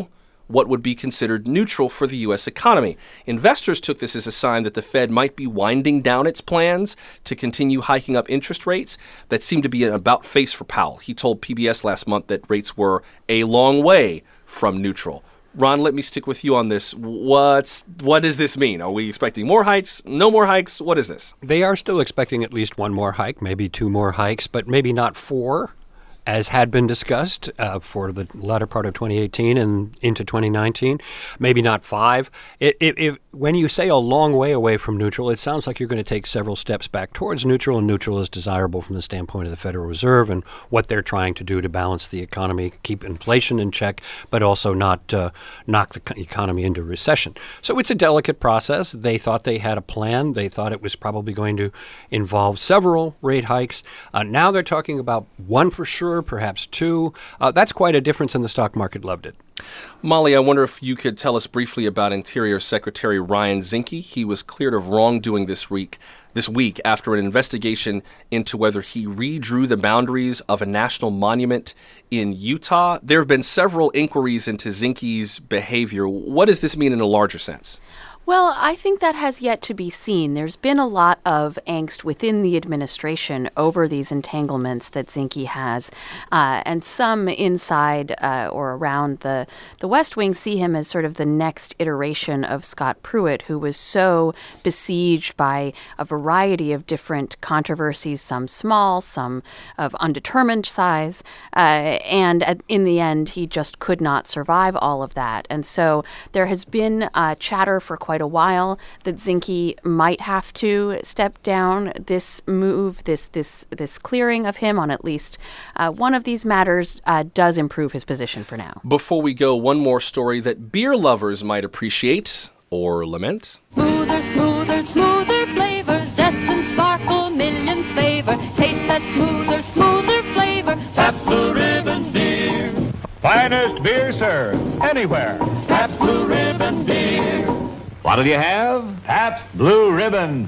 what would be considered neutral for the U S economy. Investors took this as a sign that the Fed might be winding down its plans to continue hiking up interest rates. That seemed to be an about face for Powell. He told P B S last month that rates were a long way from neutral. Ron, let me stick with you on this. What's what does this mean? Are we expecting more hikes? No more hikes? What is this? They are still expecting at least one more hike, maybe two more hikes, but maybe not four, as had been discussed uh, for the latter part of twenty eighteen and into twenty nineteen. Maybe not five. It, it, it, when you say a long way away from neutral, it sounds like you're going to take several steps back towards neutral, and neutral is desirable from the standpoint of the Federal Reserve and what they're trying to do to balance the economy, keep inflation in check, but also not uh, knock the co- economy into recession. So it's a delicate process. They thought they had a plan. They thought it was probably going to involve several rate hikes. Uh, now they're talking about one for sure, perhaps two. Uh, that's quite a difference, and the stock market loved it. Molly, I wonder if you could tell us briefly about Interior Secretary Ryan Zinke. He was cleared of wrongdoing this week, this week after an investigation into whether he redrew the boundaries of a national monument in Utah. There have been several inquiries into Zinke's behavior. What does this mean in a larger sense? Well, I think that has yet to be seen. There's been a lot of angst within the administration over these entanglements that Zinke has, uh, and some inside uh, or around the, the West Wing see him as sort of the next iteration of Scott Pruitt, who was so besieged by a variety of different controversies, some small, some of undetermined size, uh, and at, in the end, he just could not survive all of that. And so there has been uh, chatter for quite a while that Zinke might have to step down. This move, this this this clearing of him on at least uh, one of these matters uh, does improve his position for now. Before we go, one more story that beer lovers might appreciate or lament. Smoother, smoother, smoother flavors, zest and sparkle, millions favor. Taste that smoother, smoother flavor. Pabst Blue Ribbon beer. Finest beer served anywhere. Pabst Blue Ribbon beer. What'll you have? Pabst Blue Ribbon.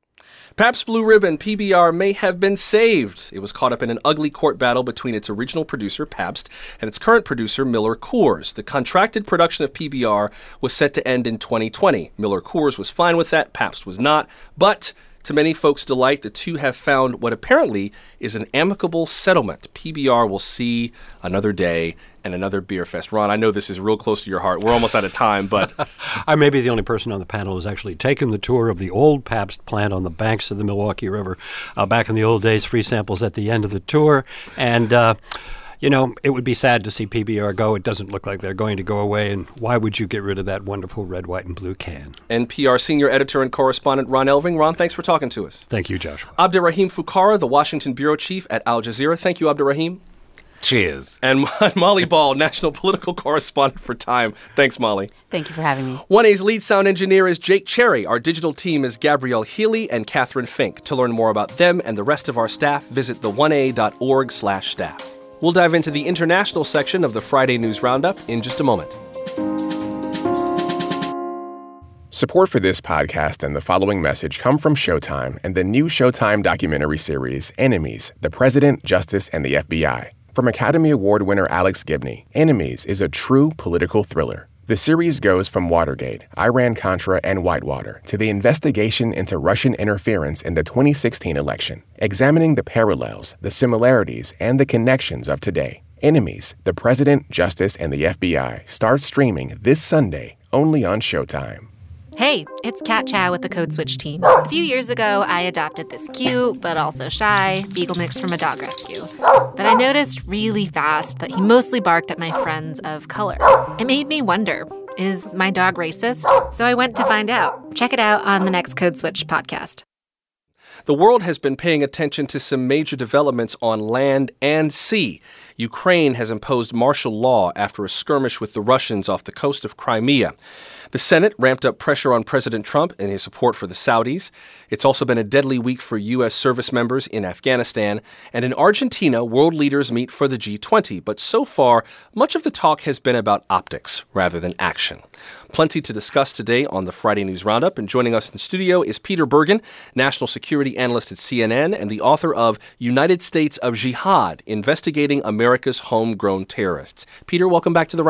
Pabst Blue Ribbon, P B R, may have been saved. It was caught up in an ugly court battle between its original producer, Pabst, and its current producer, Miller Coors. The contracted production of P B R was set to end in twenty twenty. Miller Coors was fine with that, Pabst was not, but to many folks' delight, the two have found what apparently is an amicable settlement. P B R will see another day and another beer fest. Ron, I know this is real close to your heart. We're almost out of time, but I may be the only person on the panel who's actually taken the tour of the old Pabst plant on the banks of the Milwaukee River. Uh, back in the old days, free samples at the end of the tour. And, uh, you know, it would be sad to see P B R go. It doesn't look like they're going to go away. And why would you get rid of that wonderful red, white, and blue can? N P R senior editor and correspondent Ron Elving. Ron, thanks for talking to us. Thank you, Joshua. Abderrahim Foucara, the Washington bureau chief at Al Jazeera. Thank you, Abderrahim. Cheers. And Molly Ball, national political correspondent for Time. Thanks, Molly. Thank you for having me. one A's lead sound engineer is Jake Cherry. Our digital team is Gabrielle Healy and Catherine Fink. To learn more about them and the rest of our staff, visit the one a dot org slash staff. We'll dive into the international section of the Friday News Roundup in just a moment. Support for this podcast and the following message come from Showtime and the new Showtime documentary series, Enemies, The President, Justice, and the F B I. From Academy Award winner Alex Gibney, Enemies is a true political thriller. The series goes from Watergate, Iran-Contra, and Whitewater to the investigation into Russian interference in the twenty sixteen election, examining the parallels, the similarities, and the connections of today. Enemies, The President, Justice, and the F B I starts streaming this Sunday only on Showtime. Hey, it's Kat Chow with the Code Switch team. A few years ago, I adopted this cute, but also shy, beagle mix from a dog rescue. But I noticed really fast that he mostly barked at my friends of color. It made me wonder, is my dog racist? So I went to find out. Check it out on the next Code Switch podcast. The world has been paying attention to some major developments on land and sea. Ukraine has imposed martial law after a skirmish with the Russians off the coast of Crimea. The Senate ramped up pressure on President Trump and his support for the Saudis. It's also been a deadly week for U S service members in Afghanistan. And in Argentina, world leaders meet for the G twenty. But so far, much of the talk has been about optics rather than action. Plenty to discuss today on the Friday News Roundup. And joining us in the studio is Peter Bergen, national security analyst at C N N and the author of United States of Jihad, Investigating America's Homegrown Terrorists. Peter, welcome back to the Roundup.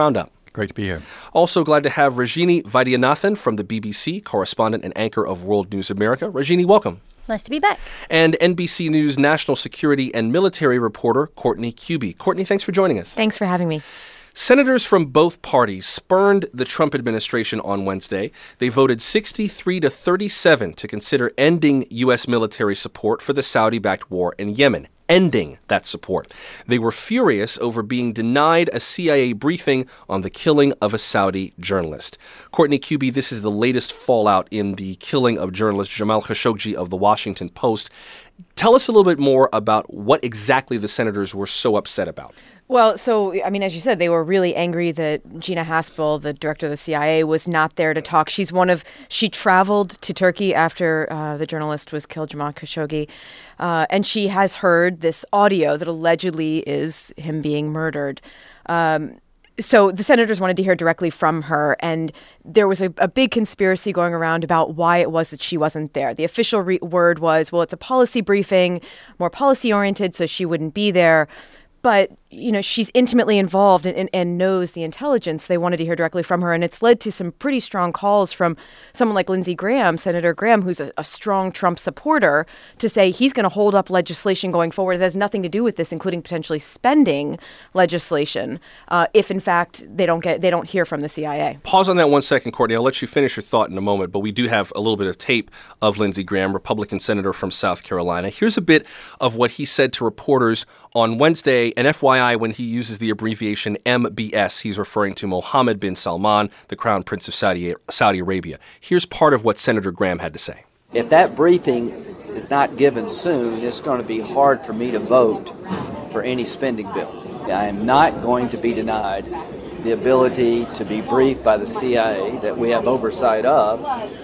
Great to be here. Also glad to have Rajini Vaidyanathan from the B B C, correspondent and anchor of World News America. Rajini, welcome. Nice to be back. And N B C News national security and military reporter Courtney Kube. Courtney, thanks for joining us. Thanks for having me. Senators from both parties spurned the Trump administration on Wednesday. They voted sixty-three to thirty-seven to consider ending U S military support for the Saudi-backed war in Yemen, ending that support. They were furious over being denied a C I A briefing on the killing of a Saudi journalist. Courtney Kube, this is the latest fallout in the killing of journalist Jamal Khashoggi of the Washington Post. Tell us a little bit more about what exactly the senators were so upset about. Well, so, I mean, as you said, they were really angry that Gina Haspel, the director of the C I A, was not there to talk. She's one of, she traveled to Turkey after uh, the journalist was killed, Jamal Khashoggi, uh, and she has heard this audio that allegedly is him being murdered. Um, so the senators wanted to hear directly from her, and there was a, a big conspiracy going around about why it was that she wasn't there. The official re- word was, well, it's a policy briefing, more policy-oriented, so she wouldn't be there. But, you know, she's intimately involved and, and, and knows the intelligence. They wanted to hear directly from her. And it's led to some pretty strong calls from someone like Lindsey Graham, Senator Graham, who's a, a strong Trump supporter, to say he's going to hold up legislation going forward that has nothing to do with this, including potentially spending legislation, uh, if, in fact, they don't get they don't hear from the C I A. Pause on that one second, Courtney. I'll let you finish your thought in a moment, but we do have a little bit of tape of Lindsey Graham, Republican senator from South Carolina. Here's a bit of what he said to reporters on Wednesday. And F Y I, when he uses the abbreviation M B S, he's referring to Mohammed bin Salman, the Crown Prince of Saudi, Saudi Arabia. Here's part of what Senator Graham had to say. If that briefing is not given soon, it's going to be hard for me to vote for any spending bill. I am not going to be denied the ability to be briefed by the C I A that we have oversight of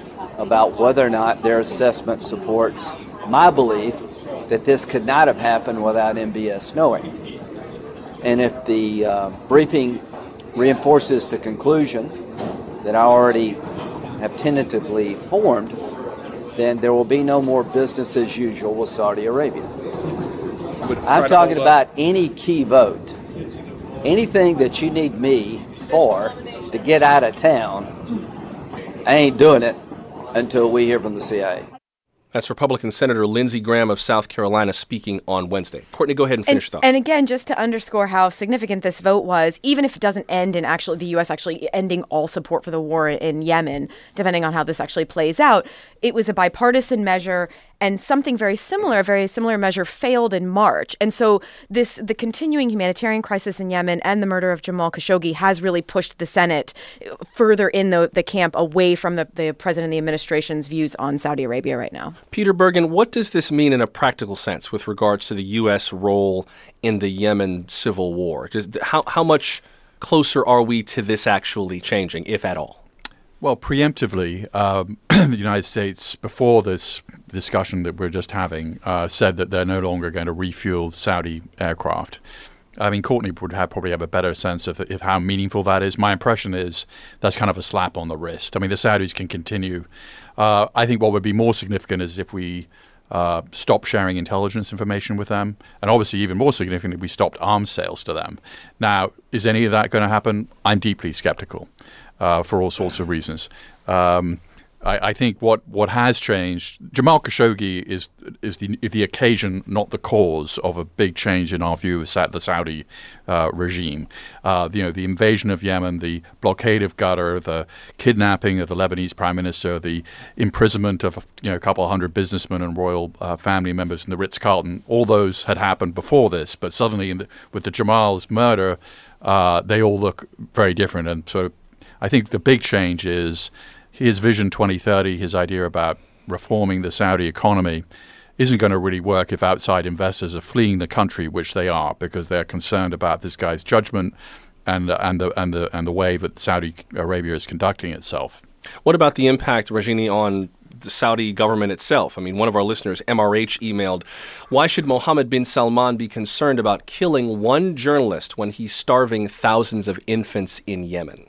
about whether or not their assessment supports my belief that this could not have happened without M B S knowing. And if the uh, briefing reinforces the conclusion that I already have tentatively formed, then there will be no more business as usual with Saudi Arabia. I'm talking about any key vote, anything that you need me for to get out of town. I ain't doing it until we hear from the C I A. That's Republican Senator Lindsey Graham of South Carolina speaking on Wednesday. Courtney, go ahead and finish and, thought. And again, just to underscore how significant this vote was, even if it doesn't end in actually the U S actually ending all support for the war in Yemen, depending on how this actually plays out, it was a bipartisan measure, and something very similar, a very similar measure failed in March. And so this, the continuing humanitarian crisis in Yemen and the murder of Jamal Khashoggi has really pushed the Senate further in the, the camp away from the, the president and the administration's views on Saudi Arabia right now. Peter Bergen, what does this mean in a practical sense with regards to the U S role in the Yemen civil war? Just how, how much closer are we to this actually changing, if at all? Well, preemptively, um, the United States, before this discussion that we're just having, uh, said that they're no longer going to refuel Saudi aircraft. I mean, Courtney would have, probably have a better sense of, of how meaningful that is. My impression is that's kind of a slap on the wrist. I mean, the Saudis can continue. Uh, I think what would be more significant is if we uh, stop sharing intelligence information with them, and obviously even more significant if we stopped arms sales to them. Now, is any of that going to happen? I'm deeply skeptical. Uh, for all sorts of reasons. Um, I, I think what, what has changed, Jamal Khashoggi is is the the occasion, not the cause, of a big change in our view of the Saudi uh, regime. Uh, you know, the invasion of Yemen, the blockade of Qatar, the kidnapping of the Lebanese prime minister, the imprisonment of you know a couple of hundred businessmen and royal uh, family members in the Ritz-Carlton. All those had happened before this, but suddenly in the, with the Jamal's murder, uh, they all look very different, and so. I think the big change is his Vision twenty thirty, his idea about reforming the Saudi economy, isn't going to really work if outside investors are fleeing the country, which they are, because they're concerned about this guy's judgment and and the and the and the way that Saudi Arabia is conducting itself. What about the impact, Rajini, on the Saudi government itself? I mean, one of our listeners, M R H, emailed, why should Mohammed bin Salman be concerned about killing one journalist when he's starving thousands of infants in Yemen?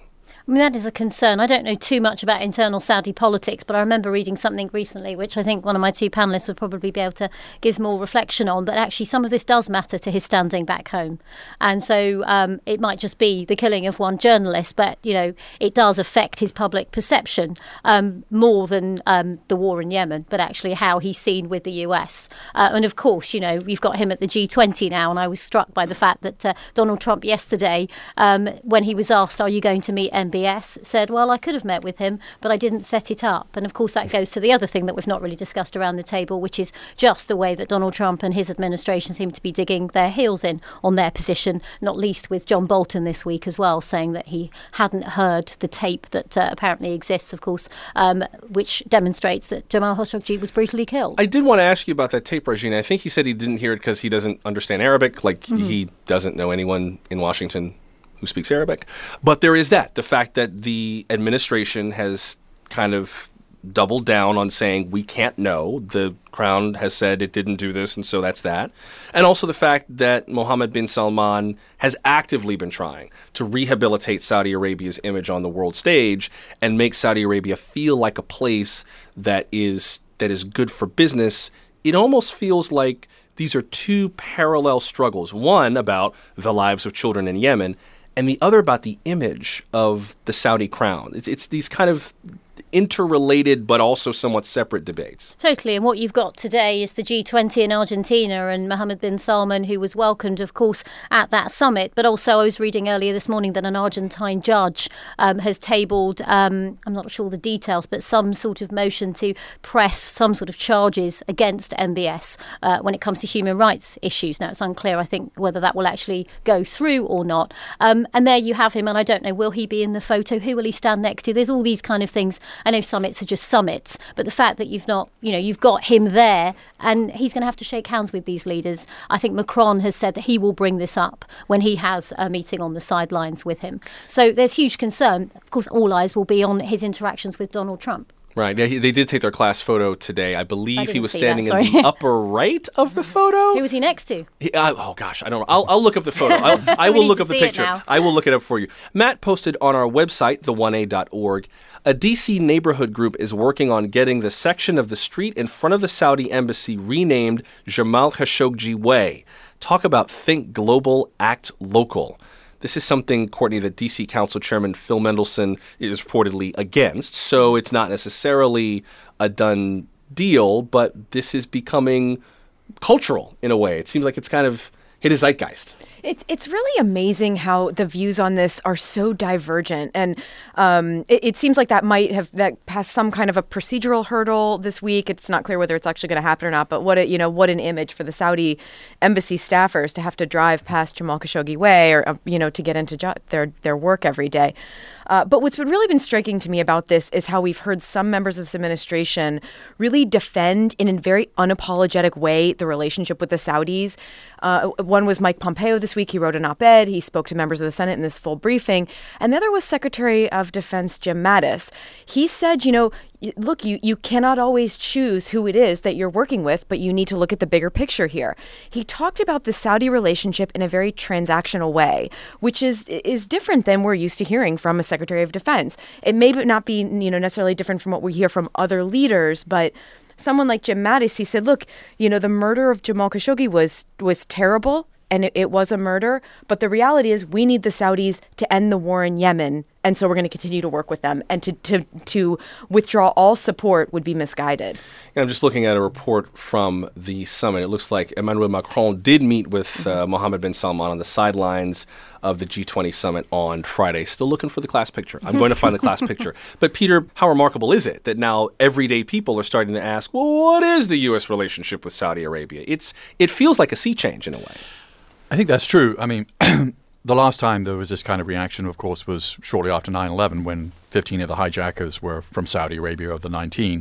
I mean, that is a concern. I don't know too much about internal Saudi politics, but I remember reading something recently, which I think one of my two panellists would probably be able to give more reflection on, but actually some of this does matter to his standing back home. And so um, it might just be the killing of one journalist, but, you know, it does affect his public perception um, more than um, the war in Yemen, but actually how he's seen with the U S. Uh, and of course, you know, we've got him at the G twenty now, and I was struck by the fact that uh, Donald Trump yesterday, um, when he was asked, are you going to meet M B S, said, well, I could have met with him, but I didn't set it up. And of course, that goes to the other thing that we've not really discussed around the table, which is just the way that Donald Trump and his administration seem to be digging their heels in on their position, not least with John Bolton this week as well, saying that he hadn't heard the tape that uh, apparently exists, of course, um, which demonstrates that Jamal Khashoggi was brutally killed. I did want to ask you about that tape, Regina. I think he said he didn't hear it because he doesn't understand Arabic, like mm-hmm. he doesn't know anyone in Washington who speaks Arabic. But there is that, the fact that the administration has kind of doubled down on saying we can't know. The Crown has said it didn't do this, and so that's that. And also the fact that Mohammed bin Salman has actively been trying to rehabilitate Saudi Arabia's image on the world stage and make Saudi Arabia feel like a place that is that is good for business. It almost feels like these are two parallel struggles, one about the lives of children in Yemen, and the other about the image of the Saudi crown. It's, it's these kind of interrelated but also somewhat separate debates. Totally, and what you've got today is the G twenty in Argentina and Mohammed bin Salman, who was welcomed, of course, at that summit. But also I was reading earlier this morning that an Argentine judge um, has tabled, um, I'm not sure the details, but some sort of motion to press some sort of charges against M B S uh, when it comes to human rights issues. Now, it's unclear, I think, whether that will actually go through or not. Um, and there you have him, and I don't know, will he be in the photo? Who will he stand next to? There's all these kind of things. I know summits are just summits, but the fact that you've not, you know, you've got him there and he's going to have to shake hands with these leaders. I think Macron has said that he will bring this up when he has a meeting on the sidelines with him. So there's huge concern. Of course, all eyes will be on his interactions with Donald Trump. Right. Yeah, he, they did take their class photo today. I believe I he was see standing that, in the upper right of the photo. Who was he next to? He, uh, oh, gosh. I don't know. I'll, I'll look up the photo. I'll, I will look up the picture. I will look it up for you. Matt posted on our website, the one a dot org, a D C neighborhood group is working on getting the section of the street in front of the Saudi embassy renamed Jamal Khashoggi Way. Talk about think global, act local. This is something, Courtney, that D C Council Chairman Phil Mendelson is reportedly against. So it's not necessarily a done deal, but this is becoming cultural in a way. It seems like it's kind of hit a zeitgeist. It's it's really amazing how the views on this are so divergent, and um, it, it seems like that might have that passed some kind of a procedural hurdle this week. It's not clear whether it's actually going to happen or not. But what a, you know, what an image for the Saudi embassy staffers to have to drive past Jamal Khashoggi Way, or uh, you know, to get into jo- their their work every day. Uh, but what's been really been striking to me about this is how we've heard some members of this administration really defend in a very unapologetic way the relationship with the Saudis. Uh, one was Mike Pompeo this week. He wrote an op-ed. He spoke to members of the Senate in this full briefing. And the other was Secretary of Defense Jim Mattis. He said, you know, look, you, you cannot always choose who it is that you're working with, but you need to look at the bigger picture here. He talked about the Saudi relationship in a very transactional way, which is is different than we're used to hearing from a Secretary of Defense. It may not be, you know, necessarily different from what we hear from other leaders, but someone like Jim Mattis, he said, look, you know, the murder of Jamal Khashoggi was was terrible, and it, it was a murder, but the reality is we need the Saudis to end the war in Yemen, and so we're going to continue to work with them, and to, to, to withdraw all support would be misguided. And I'm just looking at a report from the summit. It looks like Emmanuel Macron did meet with mm-hmm. uh, Mohammed bin Salman on the sidelines of the G twenty summit on Friday. Still looking for the class picture. I'm going to find the class picture. But Peter, how remarkable is it that now everyday people are starting to ask, well, what is the U S relationship with Saudi Arabia? It's It feels like a sea change in a way. I think that's true. I mean, the last time there was this kind of reaction, of course, was shortly after nine eleven when fifteen of the hijackers were from Saudi Arabia of the nineteen.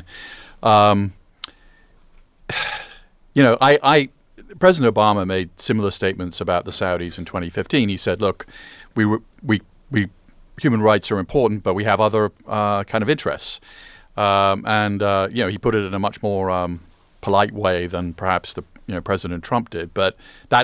Um, you know, I, I President Obama made similar statements about the Saudis in twenty fifteen. He said, look, we were, we we human rights are important, but we have other uh, kind of interests. Um, and, uh, you know, he put it in a much more um, polite way than perhaps the you know President Trump did. But that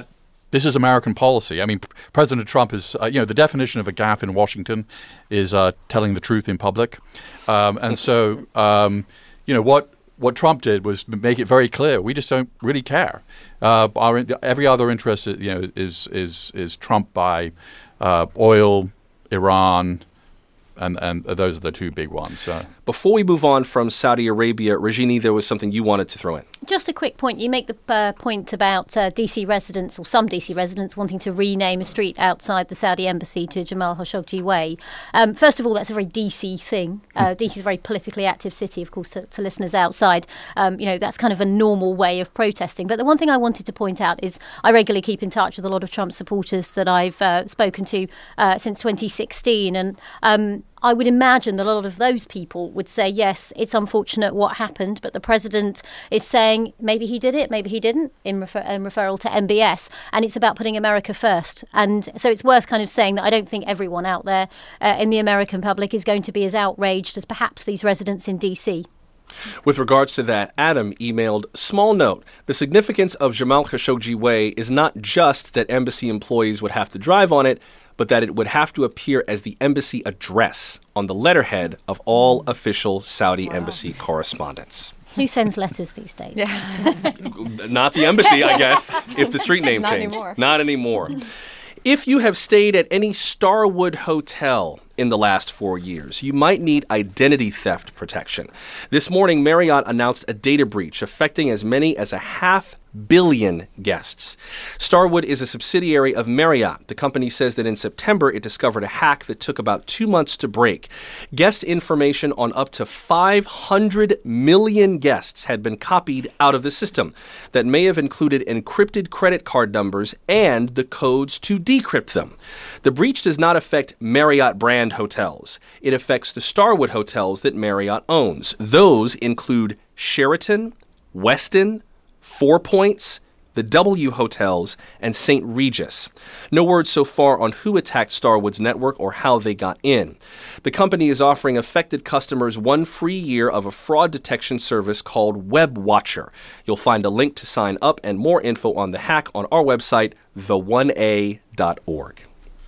this is American policy. I mean, President Trump is, uh, you know, the definition of a gaffe in Washington is uh, telling the truth in public. Um, and so, um, you know, what what Trump did was make it very clear we just don't really care. Uh, our every other interest, you know, is is is trumped by uh, oil, Iran. And, and those are the two big ones. Uh, Before we move on from Saudi Arabia, Rajini, there was something you wanted to throw in. Just a quick point. You make the uh, point about uh, D C residents, or some D C residents, wanting to rename a street outside the Saudi embassy to Jamal Khashoggi Way. Um, first of all, that's a very D C thing. Uh, D C is a very politically active city, of course, to, to listeners outside. Um, you know, that's kind of a normal way of protesting. But the one thing I wanted to point out is I regularly keep in touch with a lot of Trump supporters that I've uh, spoken to uh, since twenty sixteen. And um, I would imagine that a lot of those people would say, yes, it's unfortunate what happened, but the president is saying maybe he did it, maybe he didn't, in, refer- in referral to M B S, and it's about putting America first. And so it's worth kind of saying that I don't think everyone out there uh, in the American public is going to be as outraged as perhaps these residents in D C. With regards to that, Adam emailed, small note, the significance of Jamal Khashoggi Way is not just that embassy employees would have to drive on it, but that it would have to appear as the embassy address on the letterhead of all official Saudi wow. embassy correspondence. Who sends letters these days? Yeah. Not the embassy, I guess, if the street name Not changed. Anymore. Not anymore. If you have stayed at any Starwood hotel in the last four years, you might need identity theft protection. This morning, Marriott announced a data breach affecting as many as a half billion guests. Starwood is a subsidiary of Marriott. The company says that in September, it discovered a hack that took about two months to break. Guest information on up to five hundred million guests had been copied out of the system. That may have included encrypted credit card numbers and the codes to decrypt them. The breach does not affect Marriott brand hotels. It affects the Starwood hotels that Marriott owns. Those include Sheraton, Westin, Four Points, the W Hotels, and Saint Regis. No word so far on who attacked Starwood's network or how they got in. The company is offering affected customers one free year of a fraud detection service called WebWatcher. You'll find a link to sign up and more info on the hack on our website, the one a dot org.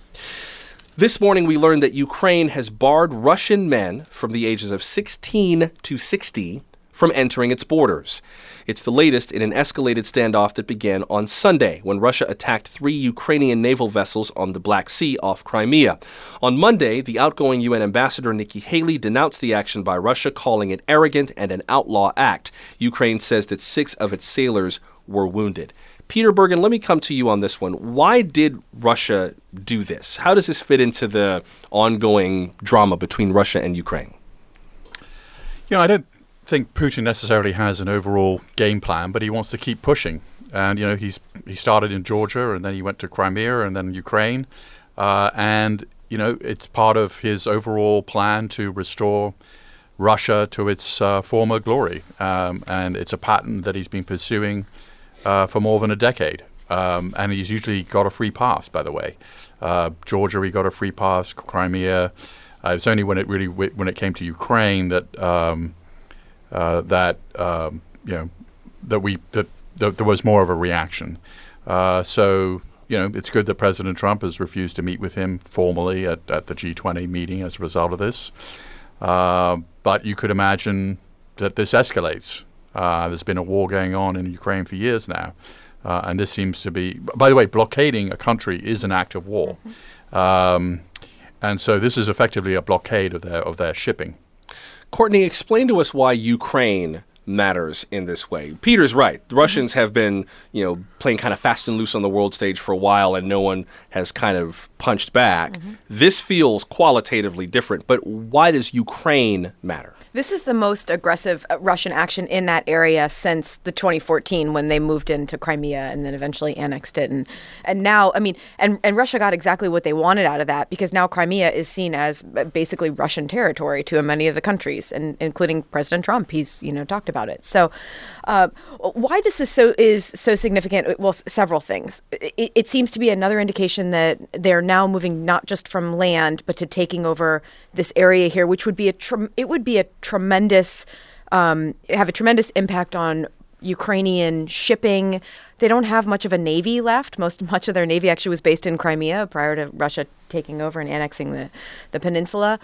This morning, we learned that Ukraine has barred Russian men from the ages of sixteen to sixty from entering its borders. It's the latest in an escalated standoff that began on Sunday when Russia attacked three Ukrainian naval vessels on the Black Sea off Crimea. On Monday, the outgoing U N ambassador Nikki Haley denounced the action by Russia, calling it arrogant and an outlaw act. Ukraine says that six of its sailors were wounded. Peter Bergen, let me come to you on this one. Why did Russia do this? How does this fit into the ongoing drama between Russia and Ukraine? You know, I don't think Putin necessarily has an overall game plan, but he wants to keep pushing. And, you know, he's he started in Georgia, and then he went to Crimea, and then Ukraine. Uh, and, you know, it's part of his overall plan to restore Russia to its uh, former glory. Um, and it's a pattern that he's been pursuing uh, for more than a decade. Um, and he's usually got a free pass, by the way. Uh, Georgia, he got a free pass. Crimea. Uh, it's only when it really when it came to Ukraine that um, uh, that um, you know that we that, that there was more of a reaction. Uh, so you know it's good that President Trump has refused to meet with him formally at, at the G twenty meeting as a result of this. Uh, but you could imagine that this escalates. Uh, there's been a war going on in Ukraine for years now. Uh, and this seems to be, by the way, blockading a country is an act of war. Mm-hmm. Um, and so this is effectively a blockade of their of their shipping. Courtney, explain to us why Ukraine matters in this way. Peter's right. The Russians mm-hmm. have been, you know, playing kind of fast and loose on the world stage for a while, and no one has kind of punched back. Mm-hmm. This feels qualitatively different, but why does Ukraine matter? This is the most aggressive Russian action in that area since the twenty fourteen when they moved into Crimea and then eventually annexed it. And and now, I mean, and, and Russia got exactly what they wanted out of that, because now Crimea is seen as basically Russian territory to many of the countries, and including President Trump. He's, you know, talked about it. So uh, why this is so is so significant? Well, s- several things. It, it seems to be another indication that they're now moving not just from land, but to taking over this area here, which would be a tr- it would be a tremendous um, have a tremendous impact on Ukrainian shipping. They don't have much of a navy left. Most much of their navy actually was based in Crimea prior to Russia taking over and annexing the, the peninsula.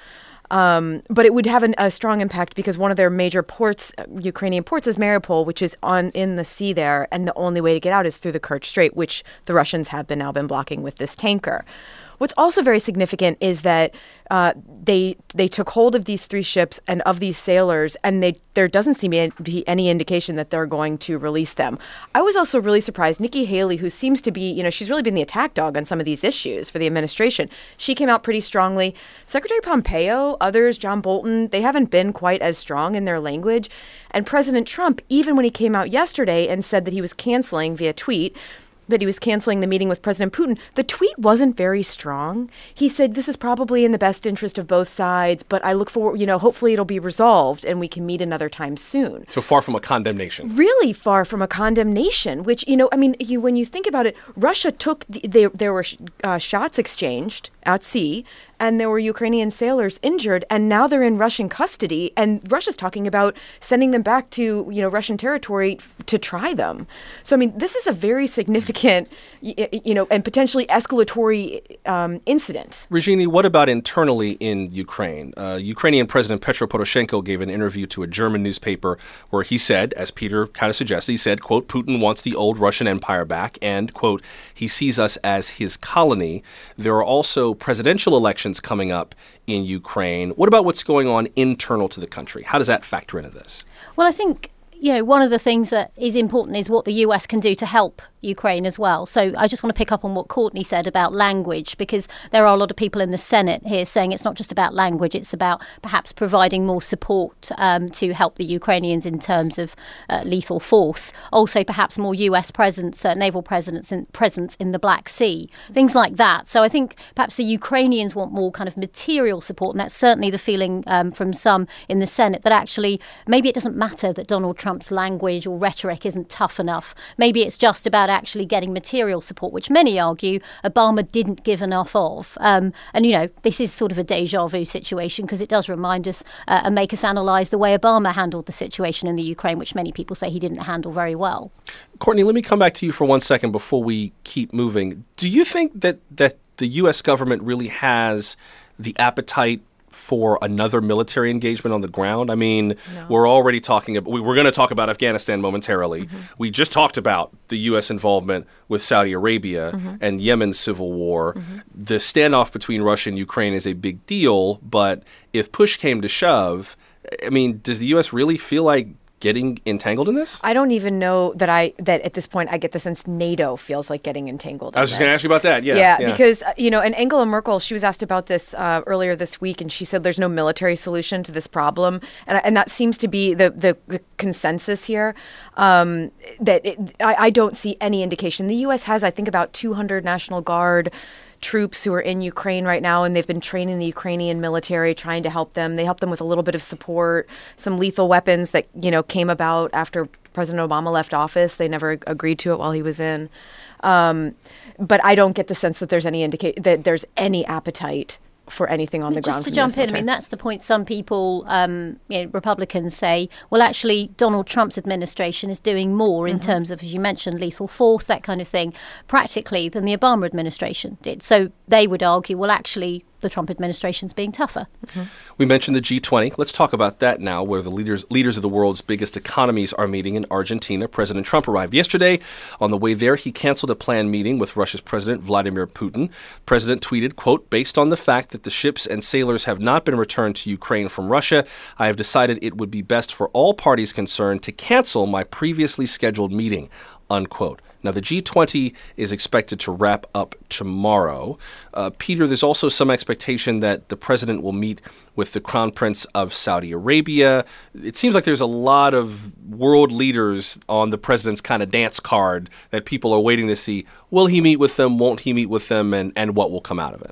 Um, but it would have an, a strong impact because one of their major ports, uh, Ukrainian ports, is Mariupol, which is on in the sea there, and the only way to get out is through the Kerch Strait, which the Russians have been now been blocking with this tanker. What's also very significant is that uh, they they took hold of these three ships and of these sailors, and they there doesn't seem to be any indication that they're going to release them. I was also really surprised. Nikki Haley, who seems to be, you know, she's really been the attack dog on some of these issues for the administration. She came out pretty strongly. Secretary Pompeo, others, John Bolton, they haven't been quite as strong in their language. And President Trump, even when he came out yesterday and said that he was canceling via tweet, that he was canceling the meeting with President Putin, the tweet wasn't very strong. He said, this is probably in the best interest of both sides, but I look forward, you know, hopefully it'll be resolved and we can meet another time soon. So far from a condemnation. Really far from a condemnation, which, you know, I mean, you, when you think about it, Russia took, the, they, there were uh, shots exchanged at sea, and there were Ukrainian sailors injured, and now they're in Russian custody, and Russia's talking about sending them back to, you know, Russian territory f- to try them. So, I mean, this is a very significant, y- you know, and potentially escalatory um, incident. Regina, what about internally in Ukraine? Uh, Ukrainian President Petro Poroshenko gave an interview to a German newspaper where he said, as Peter kind of suggested, he said, quote, Putin wants the old Russian Empire back, and, quote, he sees us as his colony. There are also presidential elections coming up in Ukraine. What about what's going on internal to the country? How does that factor into this? Well, I think, you know, one of the things that is important is what the U S can do to help Ukraine as well. So I just want to pick up on what Courtney said about language, because there are a lot of people in the Senate here saying it's not just about language, it's about perhaps providing more support um, to help the Ukrainians in terms of uh, lethal force. Also, perhaps more U S presence, uh, naval presence in, presence in the Black Sea, things like that. So I think perhaps the Ukrainians want more kind of material support, and that's certainly the feeling um, from some in the Senate, that actually maybe it doesn't matter that Donald Trump's language or rhetoric isn't tough enough. Maybe it's just about actually getting material support, which many argue Obama didn't give enough of. Um, and, you know, this is sort of a deja vu situation because it does remind us uh, and make us analyse the way Obama handled the situation in the Ukraine, which many people say he didn't handle very well. Courtney, let me come back to you for one second before we keep moving. Do you think that, that the U S government really has the appetite for another military engagement on the ground? I mean, no. we're already talking about, we, we're going to talk about Afghanistan momentarily. Mm-hmm. We just talked about the U S involvement with Saudi Arabia mm-hmm. and Yemen's civil war. Mm-hmm. The standoff between Russia and Ukraine is a big deal, but if push came to shove, I mean, does the U S really feel like getting entangled in this? I don't even know that I that at this point I get the sense NATO feels like getting entangled. I was in just going to ask you about that. Yeah, yeah, yeah. because uh, you know, and Angela Merkel, she was asked about this uh, earlier this week, and she said there's no military solution to this problem, and and that seems to be the the, the consensus here. Um, that it, I, I don't see any indication. The U S has, I think, about two hundred National Guard troops who are in Ukraine right now, and they've been training the Ukrainian military, trying to help them. They help them with a little bit of support, some lethal weapons that, you know, came about after President Obama left office. They never agreed to it while he was in. Um, but I don't get the sense that there's any indicate that there's any appetite for anything on the just ground. Just to jump in, I mean, that's the point some people, um, you know, Republicans say, well, actually, Donald Trump's administration is doing more in mm-hmm. terms of, as you mentioned, lethal force, that kind of thing, practically than the Obama administration did. So they would argue, well, actually, the Trump administration's being tougher. Mm-hmm. We mentioned the G twenty. Let's talk about that now, where the leaders leaders of the world's biggest economies are meeting in Argentina. President Trump arrived yesterday. On the way there, he canceled a planned meeting with Russia's President Vladimir Putin. The president tweeted, quote, based on the fact that the ships and sailors have not been returned to Ukraine from Russia, I have decided it would be best for all parties concerned to cancel my previously scheduled meeting, unquote. Now, the G twenty is expected to wrap up tomorrow. Uh, Peter, there's also some expectation that the president will meet with the Crown Prince of Saudi Arabia. It seems like there's a lot of world leaders on the president's kind of dance card that people are waiting to see. Will he meet with them? Won't he meet with them? And, and what will come out of it?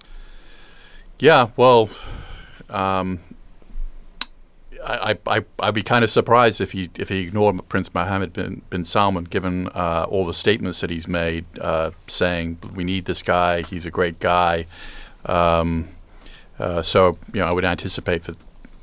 Yeah, well, um, I, I, I'd be kind of surprised if he if he ignored Prince Mohammed bin, bin Salman, given uh, all the statements that he's made, uh, saying we need this guy, he's a great guy. Um, uh, so, you know, I would anticipate that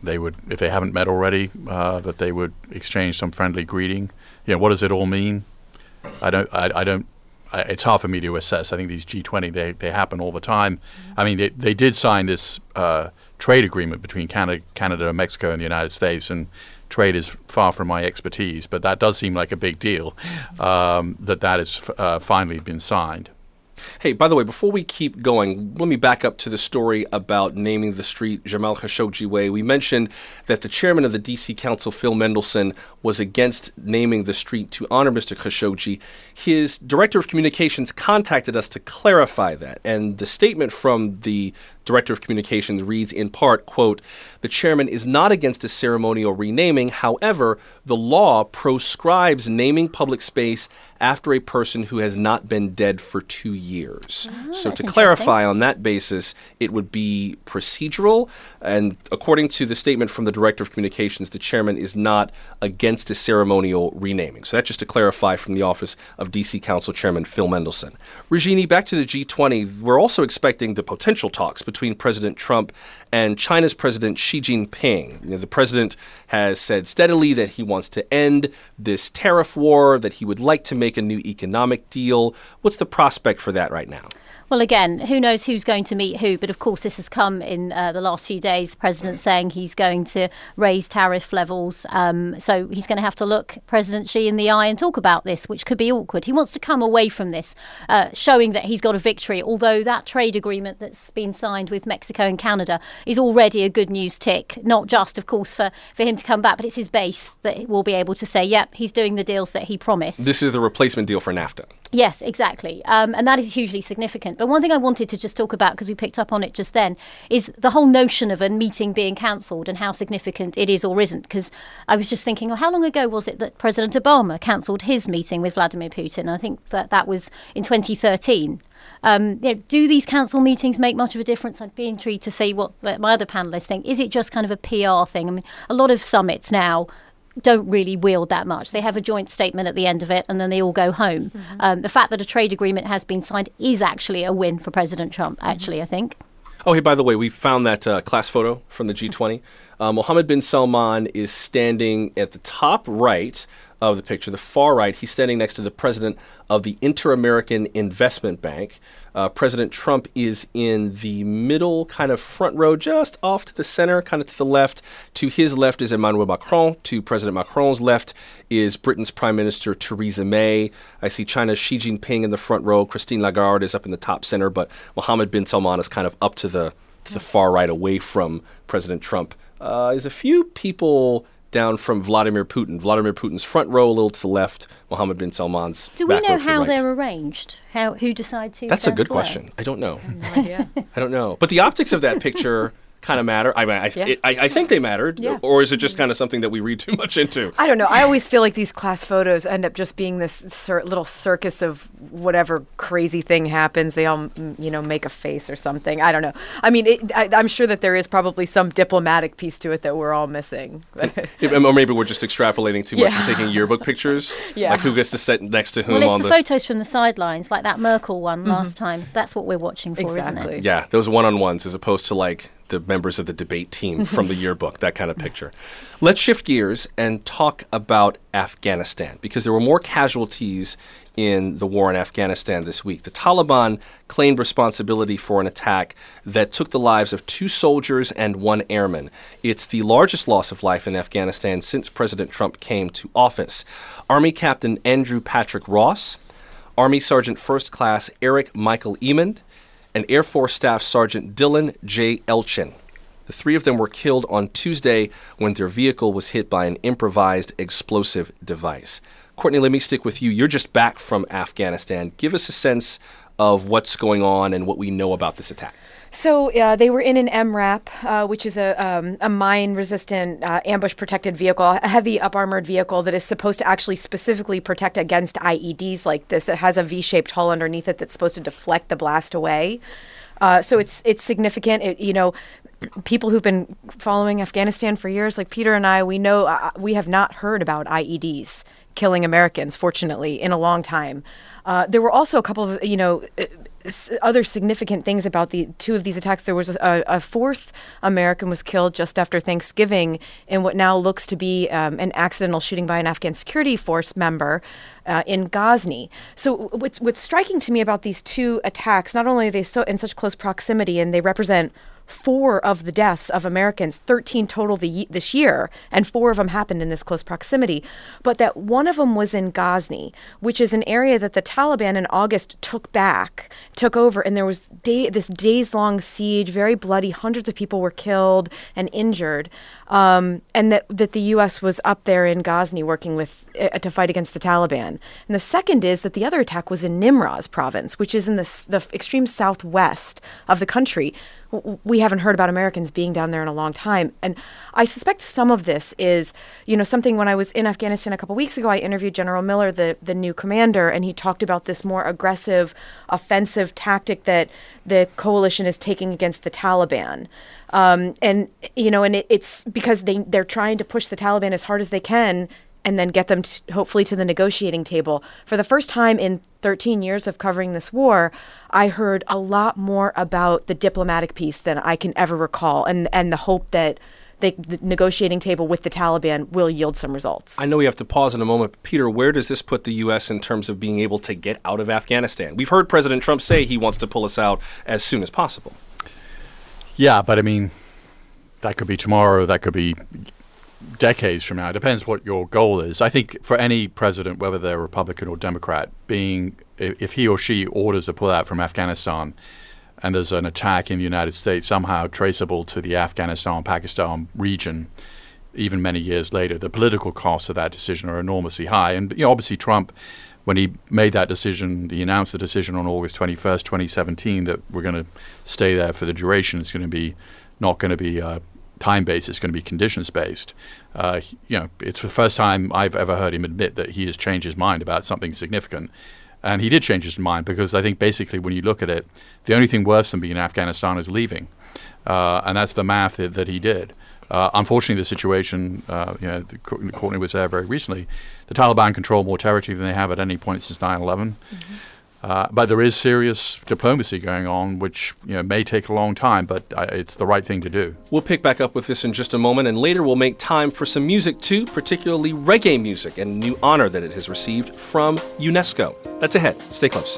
they would, if they haven't met already, uh, that they would exchange some friendly greeting. You know, what does it all mean? I don't. I, I don't. I, it's hard for me to assess. I think these G twenty they they happen all the time. Mm-hmm. I mean, they they did sign this uh, trade agreement between Canada, Canada, Mexico, and the United States, and trade is far from my expertise, but that does seem like a big deal um, that that has uh, finally been signed. Hey, by the way, before we keep going, let me back up to the story about naming the street Jamal Khashoggi Way. We mentioned that the chairman of the D C Council, Phil Mendelson, was against naming the street to honor Mister Khashoggi. His director of communications contacted us to clarify that, and the statement from the Director of Communications reads in part, quote, "The chairman is not against a ceremonial renaming. However, the law proscribes naming public space after a person who has not been dead for two years. Oh, so to clarify on that basis, it would be procedural. And according to the statement from the Director of Communications, the chairman is not against a ceremonial renaming. So that's just to clarify from the office of D C Council Chairman Phil Mendelson. Regini, back to the G twenty. We're also expecting the potential talks between President Trump and China's President Xi Jinping. You know, the president has said steadily that he wants to end this tariff war, that he would like to make a new economic deal. What's the prospect for that right now? Well, again, who knows who's going to meet who, but of course this has come in uh, the last few days. The president saying he's going to raise tariff levels. Um, so he's going to have to look President Xi in the eye and talk about this, which could be awkward. He wants to come away from this, uh, showing that he's got a victory, although that trade agreement that's been signed with Mexico and Canada is already a good news tick, not just, of course, for, for him to come back, but it's his base that will be able to say, yep, he's doing the deals that he promised. This is the replacement deal for NAFTA. Yes, exactly. Um, and that is hugely significant. But one thing I wanted to just talk about, because we picked up on it just then, is the whole notion of a meeting being cancelled and how significant it is or isn't. Because I was just thinking, well, how long ago was it that President Obama cancelled his meeting with Vladimir Putin? I think that that was in twenty thirteen. Um, you know, do these council meetings make much of a difference? I'd be intrigued to see what my other panellists think. Is it just kind of a P R thing? I mean, a lot of summits now don't really wield that much. They have a joint statement at the end of it and then they all go home. Mm-hmm. Um, the fact that a trade agreement has been signed is actually a win for President Trump, actually, mm-hmm. I think. Oh, hey, by the way, we found that uh, class photo from the G twenty. Uh, Mohammed bin Salman is standing at the top right of the picture, the far right. He's standing next to the president of the Inter-American Investment Bank. Uh, President Trump is in the middle, kind of front row, just off to the center, kind of to the left. To his left is Emmanuel Macron. To President Macron's left is Britain's Prime Minister Theresa May. I see China's Xi Jinping in the front row. Christine Lagarde is up in the top center, but Mohammed bin Salman is kind of up to the to the far right, away from President Trump. Uh, there's a few people down from Vladimir Putin. Vladimir Putin's front row, a little to the left. Mohammed bin Salman's Do we back know row to how the right. they're arranged? How who decides who? That's a good where? question. I don't know. I have no idea. I don't know. But the optics of that picture kind of matter. I mean, I, Yeah. it, I, I think they mattered. Yeah. Or is it just kind of something that we read too much into? I don't know. I always feel like these class photos end up just being this cir- little circus of whatever crazy thing happens. They all, mm, you know, make a face or something. I don't know. I mean, it, I, I'm sure that there is probably some diplomatic piece to it that we're all missing. Or maybe we're just extrapolating too much Yeah. and taking yearbook pictures. Yeah. Like who gets to sit next to whom Well, it's on the, the... photos from the sidelines, like that Merkel one Mhm. last time. That's what we're watching for, isn't it? Yeah, those one-on-ones as opposed to like the members of the debate team from the yearbook, that kind of picture. Let's shift gears and talk about Afghanistan, because there were more casualties in the war in Afghanistan this week. The Taliban claimed responsibility for an attack that took the lives of two soldiers and one airman. It's the largest loss of life in Afghanistan since President Trump came to office. Army Captain Andrew Patrick Ross, Army Sergeant First Class Eric Michael Emond, and Air Force Staff Sergeant Dylan J. Elchin. The three of them were killed on Tuesday when their vehicle was hit by an improvised explosive device. Courtney, let me stick with you. You're just back from Afghanistan. Give us a sense of what's going on and what we know about this attack. So uh, they were in an M RAP, uh, which is a, um, a mine-resistant, uh, ambush-protected vehicle, a heavy up-armored vehicle that is supposed to actually specifically protect against I E Ds like this. It has a V-shaped hull underneath it that's supposed to deflect the blast away. Uh, so it's it's significant. It, you know, people who've been following Afghanistan for years, like Peter and I, we know uh, we have not heard about I E Ds killing Americans, fortunately, in a long time. Uh, there were also a couple of, you know, s- other significant things about the two of these attacks. There was a, a fourth American was killed just after Thanksgiving in what now looks to be um, an accidental shooting by an Afghan security force member uh, in Ghazni. So what's what's striking to me about these two attacks, not only are they so in such close proximity and they represent four of the deaths of Americans, thirteen total the, this year, and four of them happened in this close proximity, but that one of them was in Ghazni, which is an area that the Taliban in August took back, took over, and there was day, this days-long siege, very bloody, hundreds of people were killed and injured, um, and that, that the U S was up there in Ghazni working with uh, to fight against the Taliban. And the second is that the other attack was in Nimroz province, which is in the, the extreme southwest of the country. We haven't heard about Americans being down there in a long time. And I suspect some of this is, you know, something when I was in Afghanistan a couple weeks ago, I interviewed General Miller, the, the new commander, and he talked about this more aggressive, offensive tactic that the coalition is taking against the Taliban. Um, and, you know, and it, it's because they, they're trying to push the Taliban as hard as they can and then get them to, hopefully to the negotiating table. For the first time in thirteen years of covering this war, I heard a lot more about the diplomatic piece than I can ever recall, and and the hope that they, the negotiating table with the Taliban will yield some results. I know we have to pause in a moment. Peter, where does this put the U S in terms of being able to get out of Afghanistan? We've heard President Trump say he wants to pull us out as soon as possible. Yeah, but I mean, that could be tomorrow, that could be decades from now. It depends what your goal is. I think for any president, whether they're Republican or Democrat, being if he or she orders a pullout from Afghanistan and there's an attack in the United States somehow traceable to the Afghanistan-Pakistan region, even many years later, the political costs of that decision are enormously high. And you know, obviously Trump, when he made that decision, he announced the decision on August twenty-first, twenty seventeen, that we're going to stay there for the duration. It's going to be not going to be uh, time-based, it's going to be conditions-based. Uh, you know, it's the first time I've ever heard him admit that he has changed his mind about something significant. And he did change his mind because I think basically when you look at it, the only thing worse than being in Afghanistan is leaving. Uh, and that's the math that, that he did. Uh, unfortunately, the situation, uh, you know, the, Courtney was there very recently, the Taliban control more territory than they have at any point since nine eleven. Mm-hmm. Uh, but there is serious diplomacy going on, which you know may take a long time, but uh, it's the right thing to do. We'll pick back up with this in just a moment, and later we'll make time for some music too, particularly reggae music and new honor that it has received from UNESCO. That's ahead. Stay close.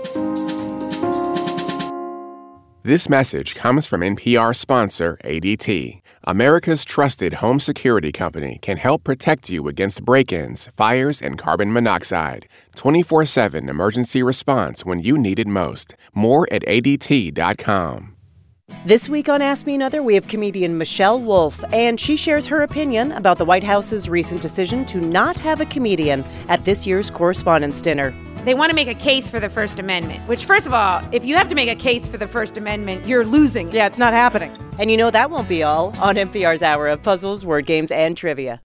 This message comes from N P R sponsor A D T. America's trusted home security company can help protect you against break-ins, fires, and carbon monoxide. twenty-four seven emergency response when you need it most. More at A D T dot com. This week on Ask Me Another, we have comedian Michelle Wolf, and she shares her opinion about the White House's recent decision to not have a comedian at this year's Correspondents' Dinner. They want to make a case for the First Amendment, which, first of all, if you have to make a case for the First Amendment, you're losing. Yeah, it's not happening. And you know that won't be all on N P R's Hour of Puzzles, Word Games, and Trivia.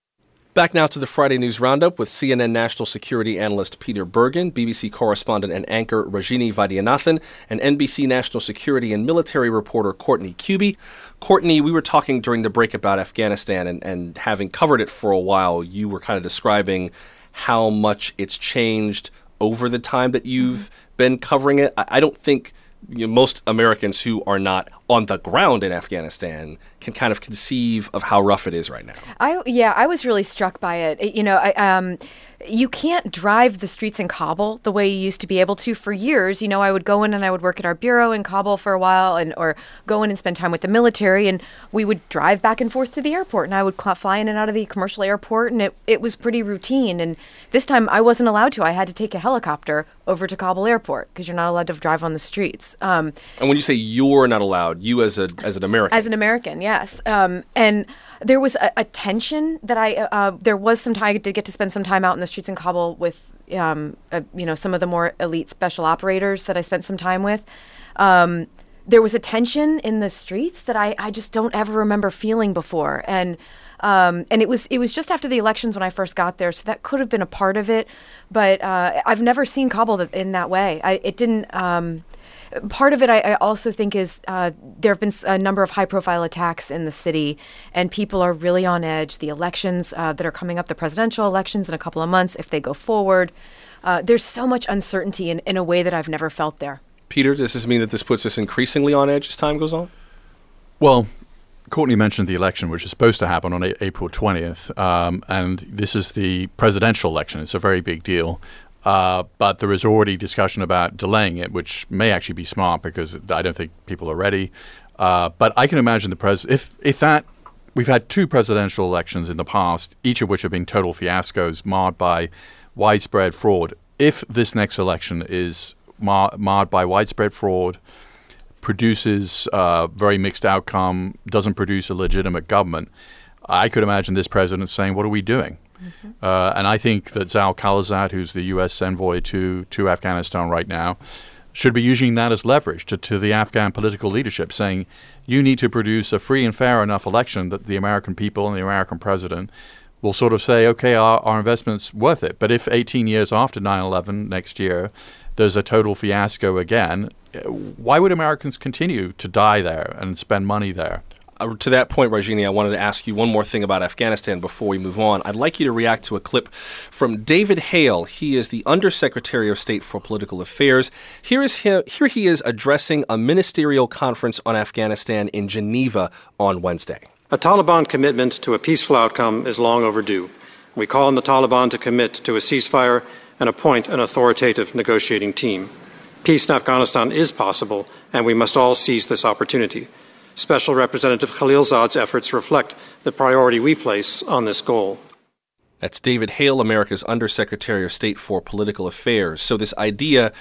Back now to the Friday News Roundup with C N N national security analyst Peter Bergen, B B C correspondent and anchor Rajini Vaidyanathan, and N B C national security and military reporter Courtney Kube. Courtney, we were talking during the break about Afghanistan, and, and having covered it for a while, you were kind of describing how much it's changed over the time that you've been covering it. I, I don't think you know, most Americans who are not on the ground in Afghanistan can kind of conceive of how rough it is right now. I yeah, I was really struck by it. it you know, I, um, you can't drive the streets in Kabul the way you used to be able to for years. You know, I would go in and I would work at our bureau in Kabul for a while, and or go in and spend time with the military, and we would drive back and forth to the airport, and I would cl- fly in and out of the commercial airport, and it, it was pretty routine. And this time I wasn't allowed to. I had to take a helicopter over to Kabul airport because you're not allowed to drive on the streets. Um, and when you say you're not allowed, you as a as an American. As an American, yes. Um, and there was a, a tension that I, uh, there was some time, I did get to spend some time out in the streets in Kabul with, um, uh, you know, some of the more elite special operators that I spent some time with. Um, there was a tension in the streets that I, I just don't ever remember feeling before. And Um, and it was it was just after the elections when I first got there, so that could have been a part of it. But uh, I've never seen Kabul in that way. I, it didn't. Um, part of it, I, I also think, is uh, there have been a number of high-profile attacks in the city, and people are really on edge. The elections uh, that are coming up, the presidential elections in a couple of months, if they go forward, uh, there's so much uncertainty in, in a way that I've never felt there. Peter, does this mean that this puts us increasingly on edge as time goes on? Well, Courtney mentioned the election, which is supposed to happen on a- April twentieth, um, and this is the presidential election. It's a very big deal. Uh, but there is already discussion about delaying it, which may actually be smart because I don't think people are ready. Uh, but I can imagine the pres if if that we've had two presidential elections in the past, each of which have been total fiascos, marred by widespread fraud. If this next election is mar- marred by widespread fraud, produces a very mixed outcome, doesn't produce a legitimate government, I could imagine this president saying, "What are we doing?" Mm-hmm. Uh, and I think that Zal Khalilzad, who's the U S envoy to, to Afghanistan right now, should be using that as leverage to, to the Afghan political leadership, saying, you need to produce a free and fair enough election that the American people and the American president will sort of say, okay, our, our investment's worth it. But if eighteen years after nine eleven next year, there's a total fiasco again, why would Americans continue to die there and spend money there? Uh, to that point, Rajini, I wanted to ask you one more thing about Afghanistan before we move on. I'd like you to react to a clip from David Hale. He is the Undersecretary of State for Political Affairs. Here is he, here he is addressing a ministerial conference on Afghanistan in Geneva on Wednesday. A Taliban commitment to a peaceful outcome is long overdue. We call on the Taliban to commit to a ceasefire and appoint an authoritative negotiating team. Peace in Afghanistan is possible, and we must all seize this opportunity. Special Representative Khalilzad's efforts reflect the priority we place on this goal. That's David Hale, America's Undersecretary of State for Political Affairs. So this idea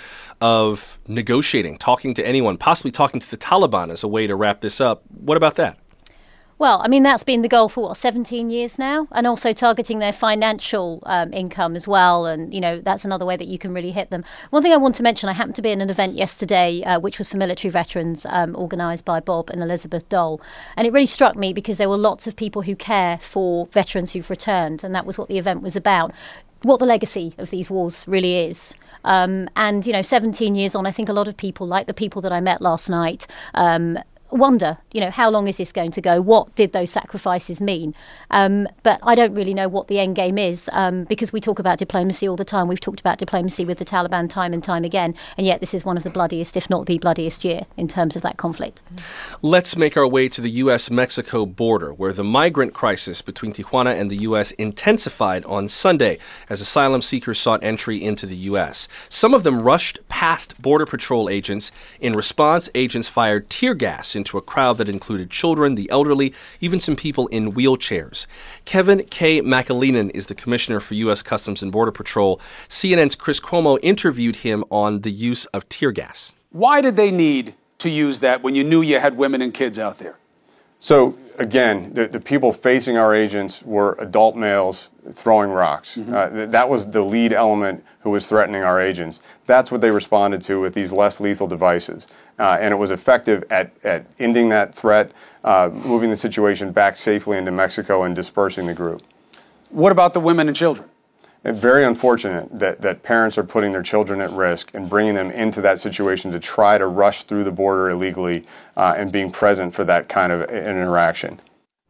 of negotiating, talking to anyone, possibly talking to the Taliban as a way to wrap this up, what about that? Well, I mean, that's been the goal for, what, seventeen years now? And also targeting their financial um, income as well. And, you know, that's another way that you can really hit them. One thing I want to mention, I happened to be in an event yesterday, uh, which was for military veterans, um, organised by Bob and Elizabeth Dole. And it really struck me because there were lots of people who care for veterans who've returned. And that was what the event was about. What the legacy of these wars really is. Um, and, you know, seventeen years on, I think a lot of people, like the people that I met last night, um, wonder, you know, how long is this going to go? What did those sacrifices mean? Um, but I don't really know what the end game is um, because we talk about diplomacy all the time. We've talked about diplomacy with the Taliban time and time again, and yet this is one of the bloodiest, if not the bloodiest year in terms of that conflict. Let's make our way to the U S Mexico border, where the migrant crisis between Tijuana and the U S intensified on Sunday as asylum seekers sought entry into the U S. Some of them rushed past Border Patrol agents. In response, agents fired tear gas into a crowd that included children, the elderly, even some people in wheelchairs. Kevin K. McAleenan is the commissioner for U S Customs and Border Patrol. C N N's Chris Cuomo interviewed him on the use of tear gas. Why did they need to use that when you knew you had women and kids out there? So, again, the, the people facing our agents were adult males throwing rocks. Mm-hmm. uh, th- that was the lead element who was threatening our agents. That's what they responded to with these less lethal devices. Uh, and it was effective at, at ending that threat, uh, moving the situation back safely into Mexico and dispersing the group. What about the women and children? It's very unfortunate that, that parents are putting their children at risk and bringing them into that situation to try to rush through the border illegally uh, and being present for that kind of interaction.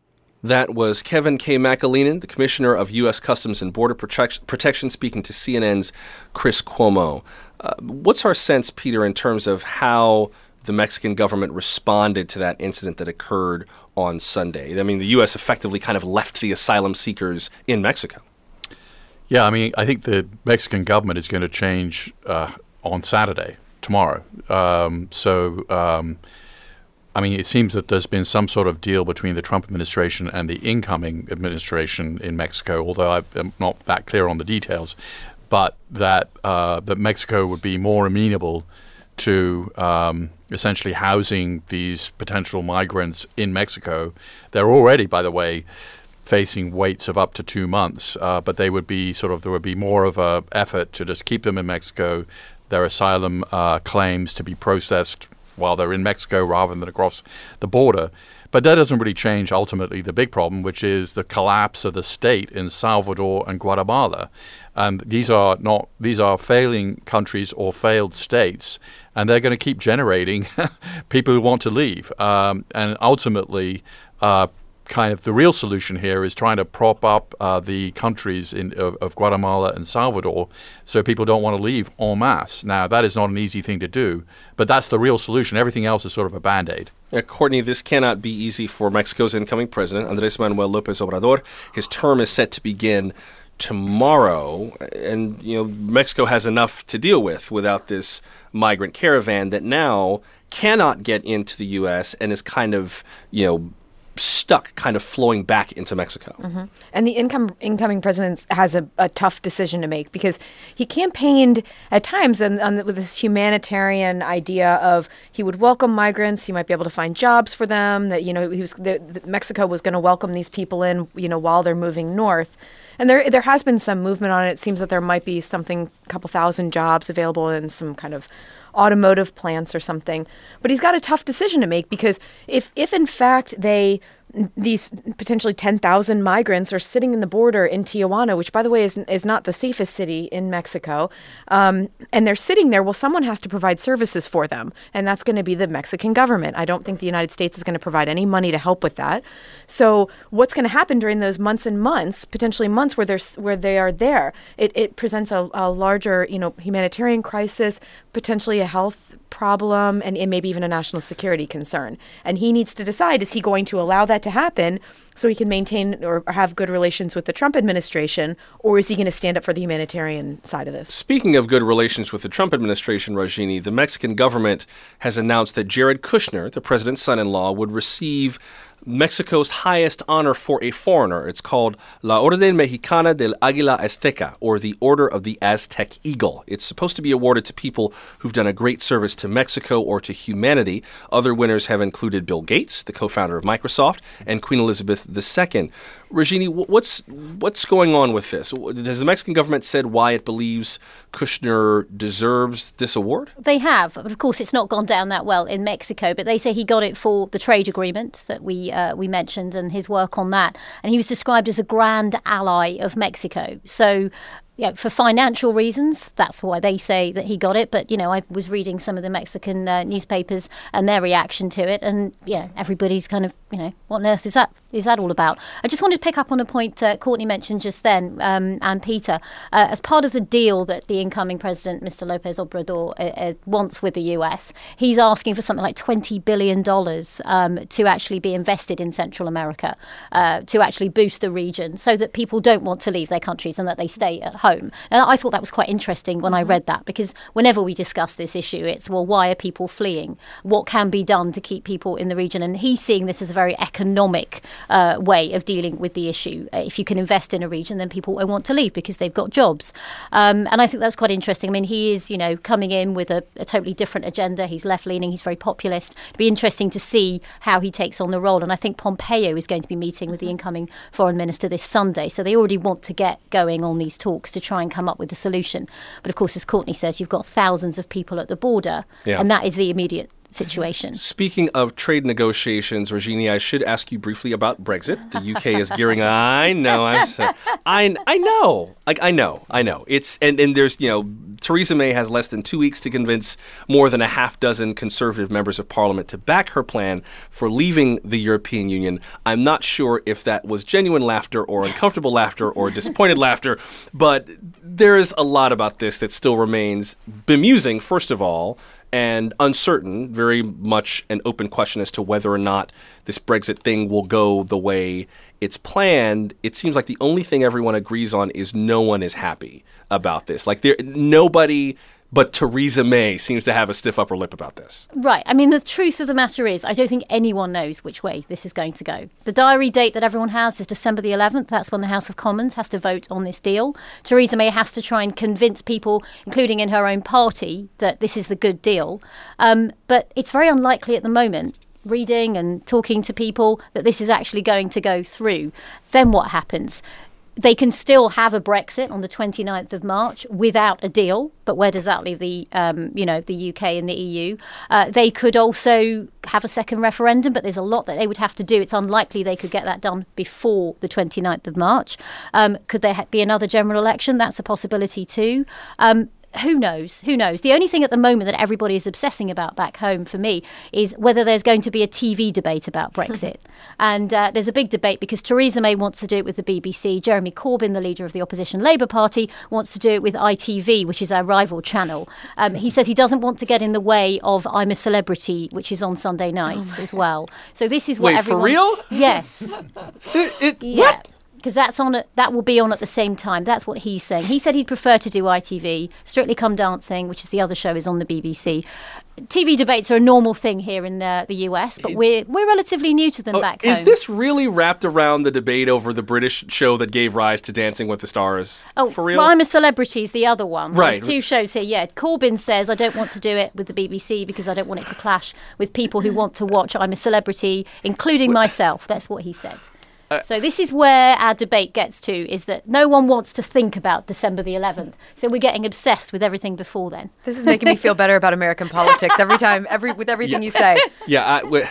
That was Kevin K. McAleenan, the Commissioner of U S Customs and Border Protection, Protection speaking to C N N's Chris Cuomo. Uh, what's our sense, Peter, in terms of how the Mexican government responded to that incident that occurred on Sunday? I mean, the U S effectively kind of left the asylum seekers in Mexico. Yeah, I mean, I think the Mexican government is going to change uh, on Saturday, tomorrow. Um, so, um, I mean, it seems that there's been some sort of deal between the Trump administration and the incoming administration in Mexico, although I'm not that clear on the details, but that uh, that Mexico would be more amenable to um, essentially housing these potential migrants in Mexico. They're already, by the way, facing waits of up to two months, uh, but they would be sort of there would be more of a effort to just keep them in Mexico, their asylum uh, claims to be processed while they're in Mexico rather than across the border. But that doesn't really change ultimately the big problem, which is the collapse of the state in Salvador and Guatemala. And these are not these are failing countries or failed states, and they're going to keep generating people who want to leave. Um, and ultimately, uh, kind of the real solution here is trying to prop up uh, the countries in, of, of Guatemala and Salvador so people don't want to leave en masse. Now, that is not an easy thing to do, but that's the real solution. Everything else is sort of a Band-Aid. Yeah, Courtney, this cannot be easy for Mexico's incoming president, Andrés Manuel López Obrador. His term is set to begin tomorrow, and you know Mexico has enough to deal with without this migrant caravan that now cannot get into the U S and is kind of, you know, stuck, kind of flowing back into Mexico. Mm-hmm. And the income, incoming president has a, a tough decision to make because he campaigned at times on, on, with this humanitarian idea of he would welcome migrants, he might be able to find jobs for them, that, you know, he was the, the, Mexico was going to welcome these people in, you know, while they're moving north. And there there has been some movement on it. It seems that there might be something, a couple thousand jobs available in some kind of automotive plants or something. But he's got a tough decision to make because if, if in fact they these potentially ten thousand migrants are sitting in the border in Tijuana, which, by the way, is is not the safest city in Mexico, um, and they're sitting there, well, someone has to provide services for them, and that's going to be the Mexican government. I don't think the United States is going to provide any money to help with that. So what's going to happen during those months and months, potentially months where they're where they are there, it, it presents a, a larger, you know, humanitarian crisis, potentially a health problem, and, and maybe even a national security concern. And he needs to decide, is he going to allow that to happen so he can maintain or have good relations with the Trump administration, or is he going to stand up for the humanitarian side of this? Speaking of good relations with the Trump administration, Rajini, the Mexican government has announced that Jared Kushner, the president's son-in-law, would receive Mexico's highest honor for a foreigner. It's called La Orden Mexicana del Águila Azteca, or the Order of the Aztec Eagle. It's supposed to be awarded to people who've done a great service to Mexico or to humanity. Other winners have included Bill Gates, the co-founder of Microsoft, and Queen Elizabeth the Second. Rajini, what's what's going on with this? Has the Mexican government said why it believes Kushner deserves this award? They have, but of course it's not gone down that well in Mexico. But they say he got it for the trade agreement that we uh, we mentioned and his work on that, and he was described as a grand ally of Mexico. So, you know, for financial reasons, that's why they say that he got it. But, you know, I was reading some of the Mexican uh, newspapers and their reaction to it. And, you know, everybody's kind of, you know, what on earth is that is that all about? I just wanted to pick up on a point uh, Courtney mentioned just then, um, and Peter. Uh, as part of the deal that the incoming president, Mister López Obrador, uh, uh, wants with the U S, he's asking for something like twenty billion dollars um, to actually be invested in Central America, uh, to actually boost the region so that people don't want to leave their countries and that they stay at home. And I thought that was quite interesting when I read that, because whenever we discuss this issue, it's, well, why are people fleeing? What can be done to keep people in the region? And he's seeing this as a very economic uh, way of dealing with the issue. Uh, if you can invest in a region, then people won't want to leave because they've got jobs. Um, and I think that was quite interesting. I mean, he is, you know, coming in with a, a totally different agenda. He's left-leaning. He's very populist. It'd be interesting to see how he takes on the role. And I think Pompeo is going to be meeting with the incoming foreign minister this Sunday. So they already want to get going on these talks to try and come up with a solution. But of course, as Courtney says, you've got thousands of people at the border, yeah. and that is the immediate situation. Speaking of trade negotiations, Rajini, I should ask you briefly about Brexit. The U K is gearing. I know. I'm, I I know. Like I know. I know. It's and and there's you know Theresa May has less than two weeks to convince more than a half dozen Conservative members of Parliament to back her plan for leaving the European Union. I'm not sure if that was genuine laughter or uncomfortable laughter or disappointed laughter, but there is a lot about this that still remains bemusing. First of all, and uncertain, very much an open question as to whether or not this Brexit thing will go the way it's planned. It seems like the only thing everyone agrees on is no one is happy about this. Like there, nobody but Theresa May seems to have a stiff upper lip about this. Right. I mean, the truth of the matter is, I don't think anyone knows which way this is going to go. The diary date that everyone has is December the eleventh. That's when the House of Commons has to vote on this deal. Theresa May has to try and convince people, including in her own party, that this is the good deal. Um, but it's very unlikely at the moment, reading and talking to people, that this is actually going to go through. Then what happens? They can still have a Brexit on the twenty-ninth of March without a deal, but where does that leave the, um, you know, the U K and the E U? Uh, they could also have a second referendum, but there's a lot that they would have to do. It's unlikely they could get that done before the twenty-ninth of March. Um, could there ha- be another general election? That's a possibility too. Um, who knows? Who knows? The only thing at the moment that everybody is obsessing about back home for me is whether there's going to be a T V debate about Brexit. and uh, there's a big debate because Theresa May wants to do it with the B B C. Jeremy Corbyn, the leader of the opposition Labour Party, wants to do it with I T V, which is our rival channel. Um, he says he doesn't want to get in the way of I'm a Celebrity, which is on Sunday nights oh as well. So this is what Wait, everyone... for real? Yes. so it, yeah. What? Because that's on. At, that will be on at the same time. That's what he's saying. He said he'd prefer to do I T V. Strictly Come Dancing, which is the other show, is on the B B C. T V debates are a normal thing here in the, the U S, but we're we're relatively new to them oh, back home. Is this really wrapped around the debate over the British show that gave rise to Dancing with the Stars? Oh, for real? Well, I'm a Celebrity is the other one. Right. There's two shows here. Yeah, Corbyn says I don't want to do it with the B B C because I don't want it to clash with people who want to watch I'm a Celebrity, including myself. That's what he said. Uh, so this is where our debate gets to, is that no one wants to think about December the eleventh. So we're getting obsessed with everything before then. This is making me feel better about American politics every time, every with everything yeah. you say. Yeah. I, w-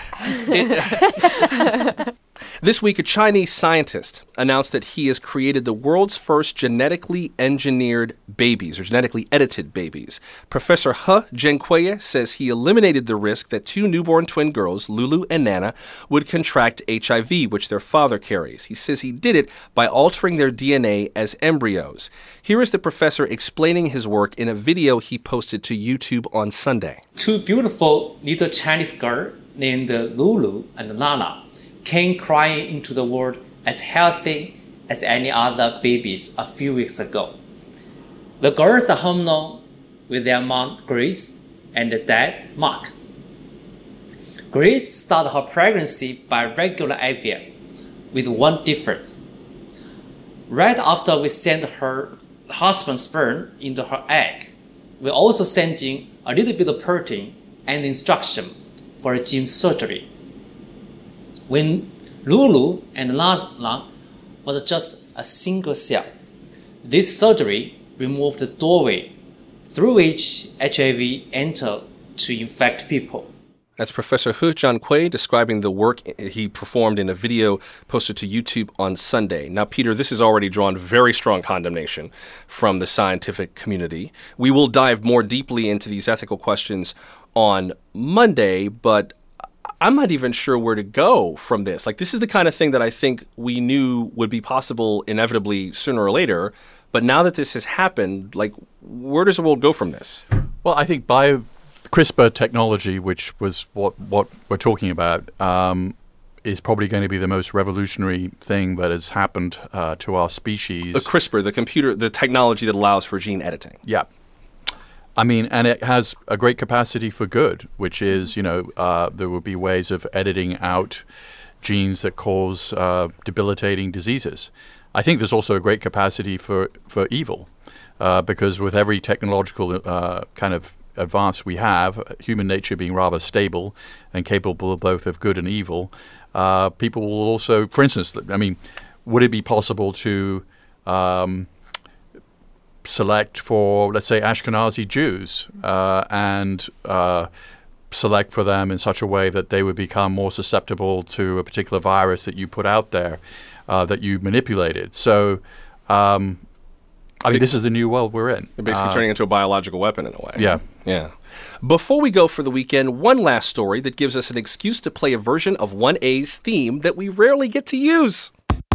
it, This week, a Chinese scientist announced that he has created the world's first genetically engineered babies, or genetically edited babies. Professor He Zhengquie says he eliminated the risk that two newborn twin girls, Lulu and Nana, would contract H I V, which their father carries. He says he did it by altering their D N A as embryos. Here is the professor explaining his work in a video he posted to YouTube on Sunday. Two beautiful little Chinese girls named Lulu and Nana came crying into the world as healthy as any other babies a few weeks ago. The girls are home now with their mom Grace and dad Mark. Grace started her pregnancy by regular I V F, with one difference. Right after we sent her husband's sperm into her egg, we also sent in a little bit of protein and instruction for a gene surgery. When Lulu and Nana was just a single cell, this surgery removed the doorway through which H I V entered to infect people. That's Professor He Zhengquie describing the work he performed in a video posted to YouTube on Sunday. Now, Peter, this has already drawn very strong condemnation from the scientific community. We will dive more deeply into these ethical questions on Monday, but I'm not even sure where to go from this. Like, this is the kind of thing that I think we knew would be possible inevitably sooner or later. But now that this has happened, like, where does the world go from this? Well, I think bio CRISPR technology, which was what, what we're talking about, um, is probably going to be the most revolutionary thing that has happened uh, to our species. The CRISPR, the computer, the technology that allows for gene editing. Yeah. I mean, and it has a great capacity for good, which is, you know, uh, there will be ways of editing out genes that cause uh, debilitating diseases. I think there's also a great capacity for, for evil, uh, because with every technological uh, kind of advance we have, human nature being rather stable and capable both of good and evil, uh, people will also, for instance, I mean, would it be possible to um, select for, let's say, Ashkenazi Jews uh, and uh, select for them in such a way that they would become more susceptible to a particular virus that you put out there, uh, that you manipulated. So, um, I mean, this is the new world we're in. You're basically uh, turning into a biological weapon in a way. Yeah. Yeah. Before we go for the weekend, one last story that gives us an excuse to play a version of one A's theme that we rarely get to use.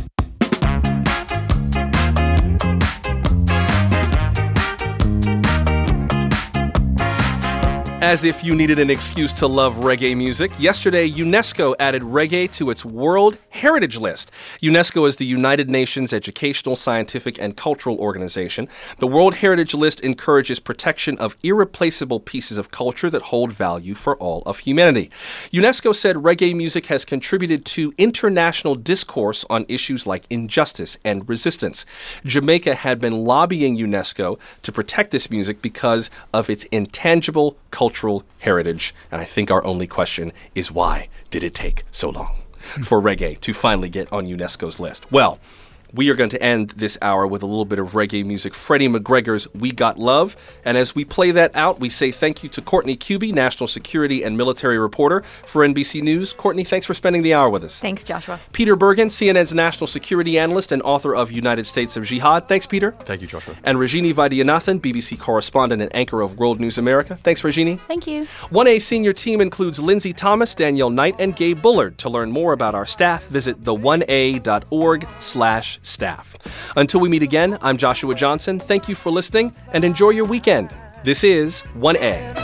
As if you needed an excuse to love reggae music, yesterday UNESCO added reggae to its World Heritage List. UNESCO is the United Nations Educational, Scientific, and Cultural Organization. The World Heritage List encourages protection of irreplaceable pieces of culture that hold value for all of humanity. UNESCO said reggae music has contributed to international discourse on issues like injustice and resistance. Jamaica had been lobbying UNESCO to protect this music because of its intangible cultural heritage, and I think our only question is, why did it take so long for reggae to finally get on UNESCO's list? Well, We are going to end this hour with a little bit of reggae music, Freddie McGregor's We Got Love. And as we play that out, we say thank you to Courtney Kube, national security and military reporter for N B C News. Courtney, thanks for spending the hour with us. Thanks, Joshua. Peter Bergen, C N N's national security analyst and author of United States of Jihad. Thanks, Peter. Thank you, Joshua. And Rajini Vaidyanathan, B B C correspondent and anchor of World News America. Thanks, Rajini. Thank you. one A senior team includes Lindsay Thomas, Danielle Knight, and Gabe Bullard. To learn more about our staff, visit the one a dot org slash staff. Until we meet again, I'm Joshua Johnson. Thank you for listening and enjoy your weekend. This is one A.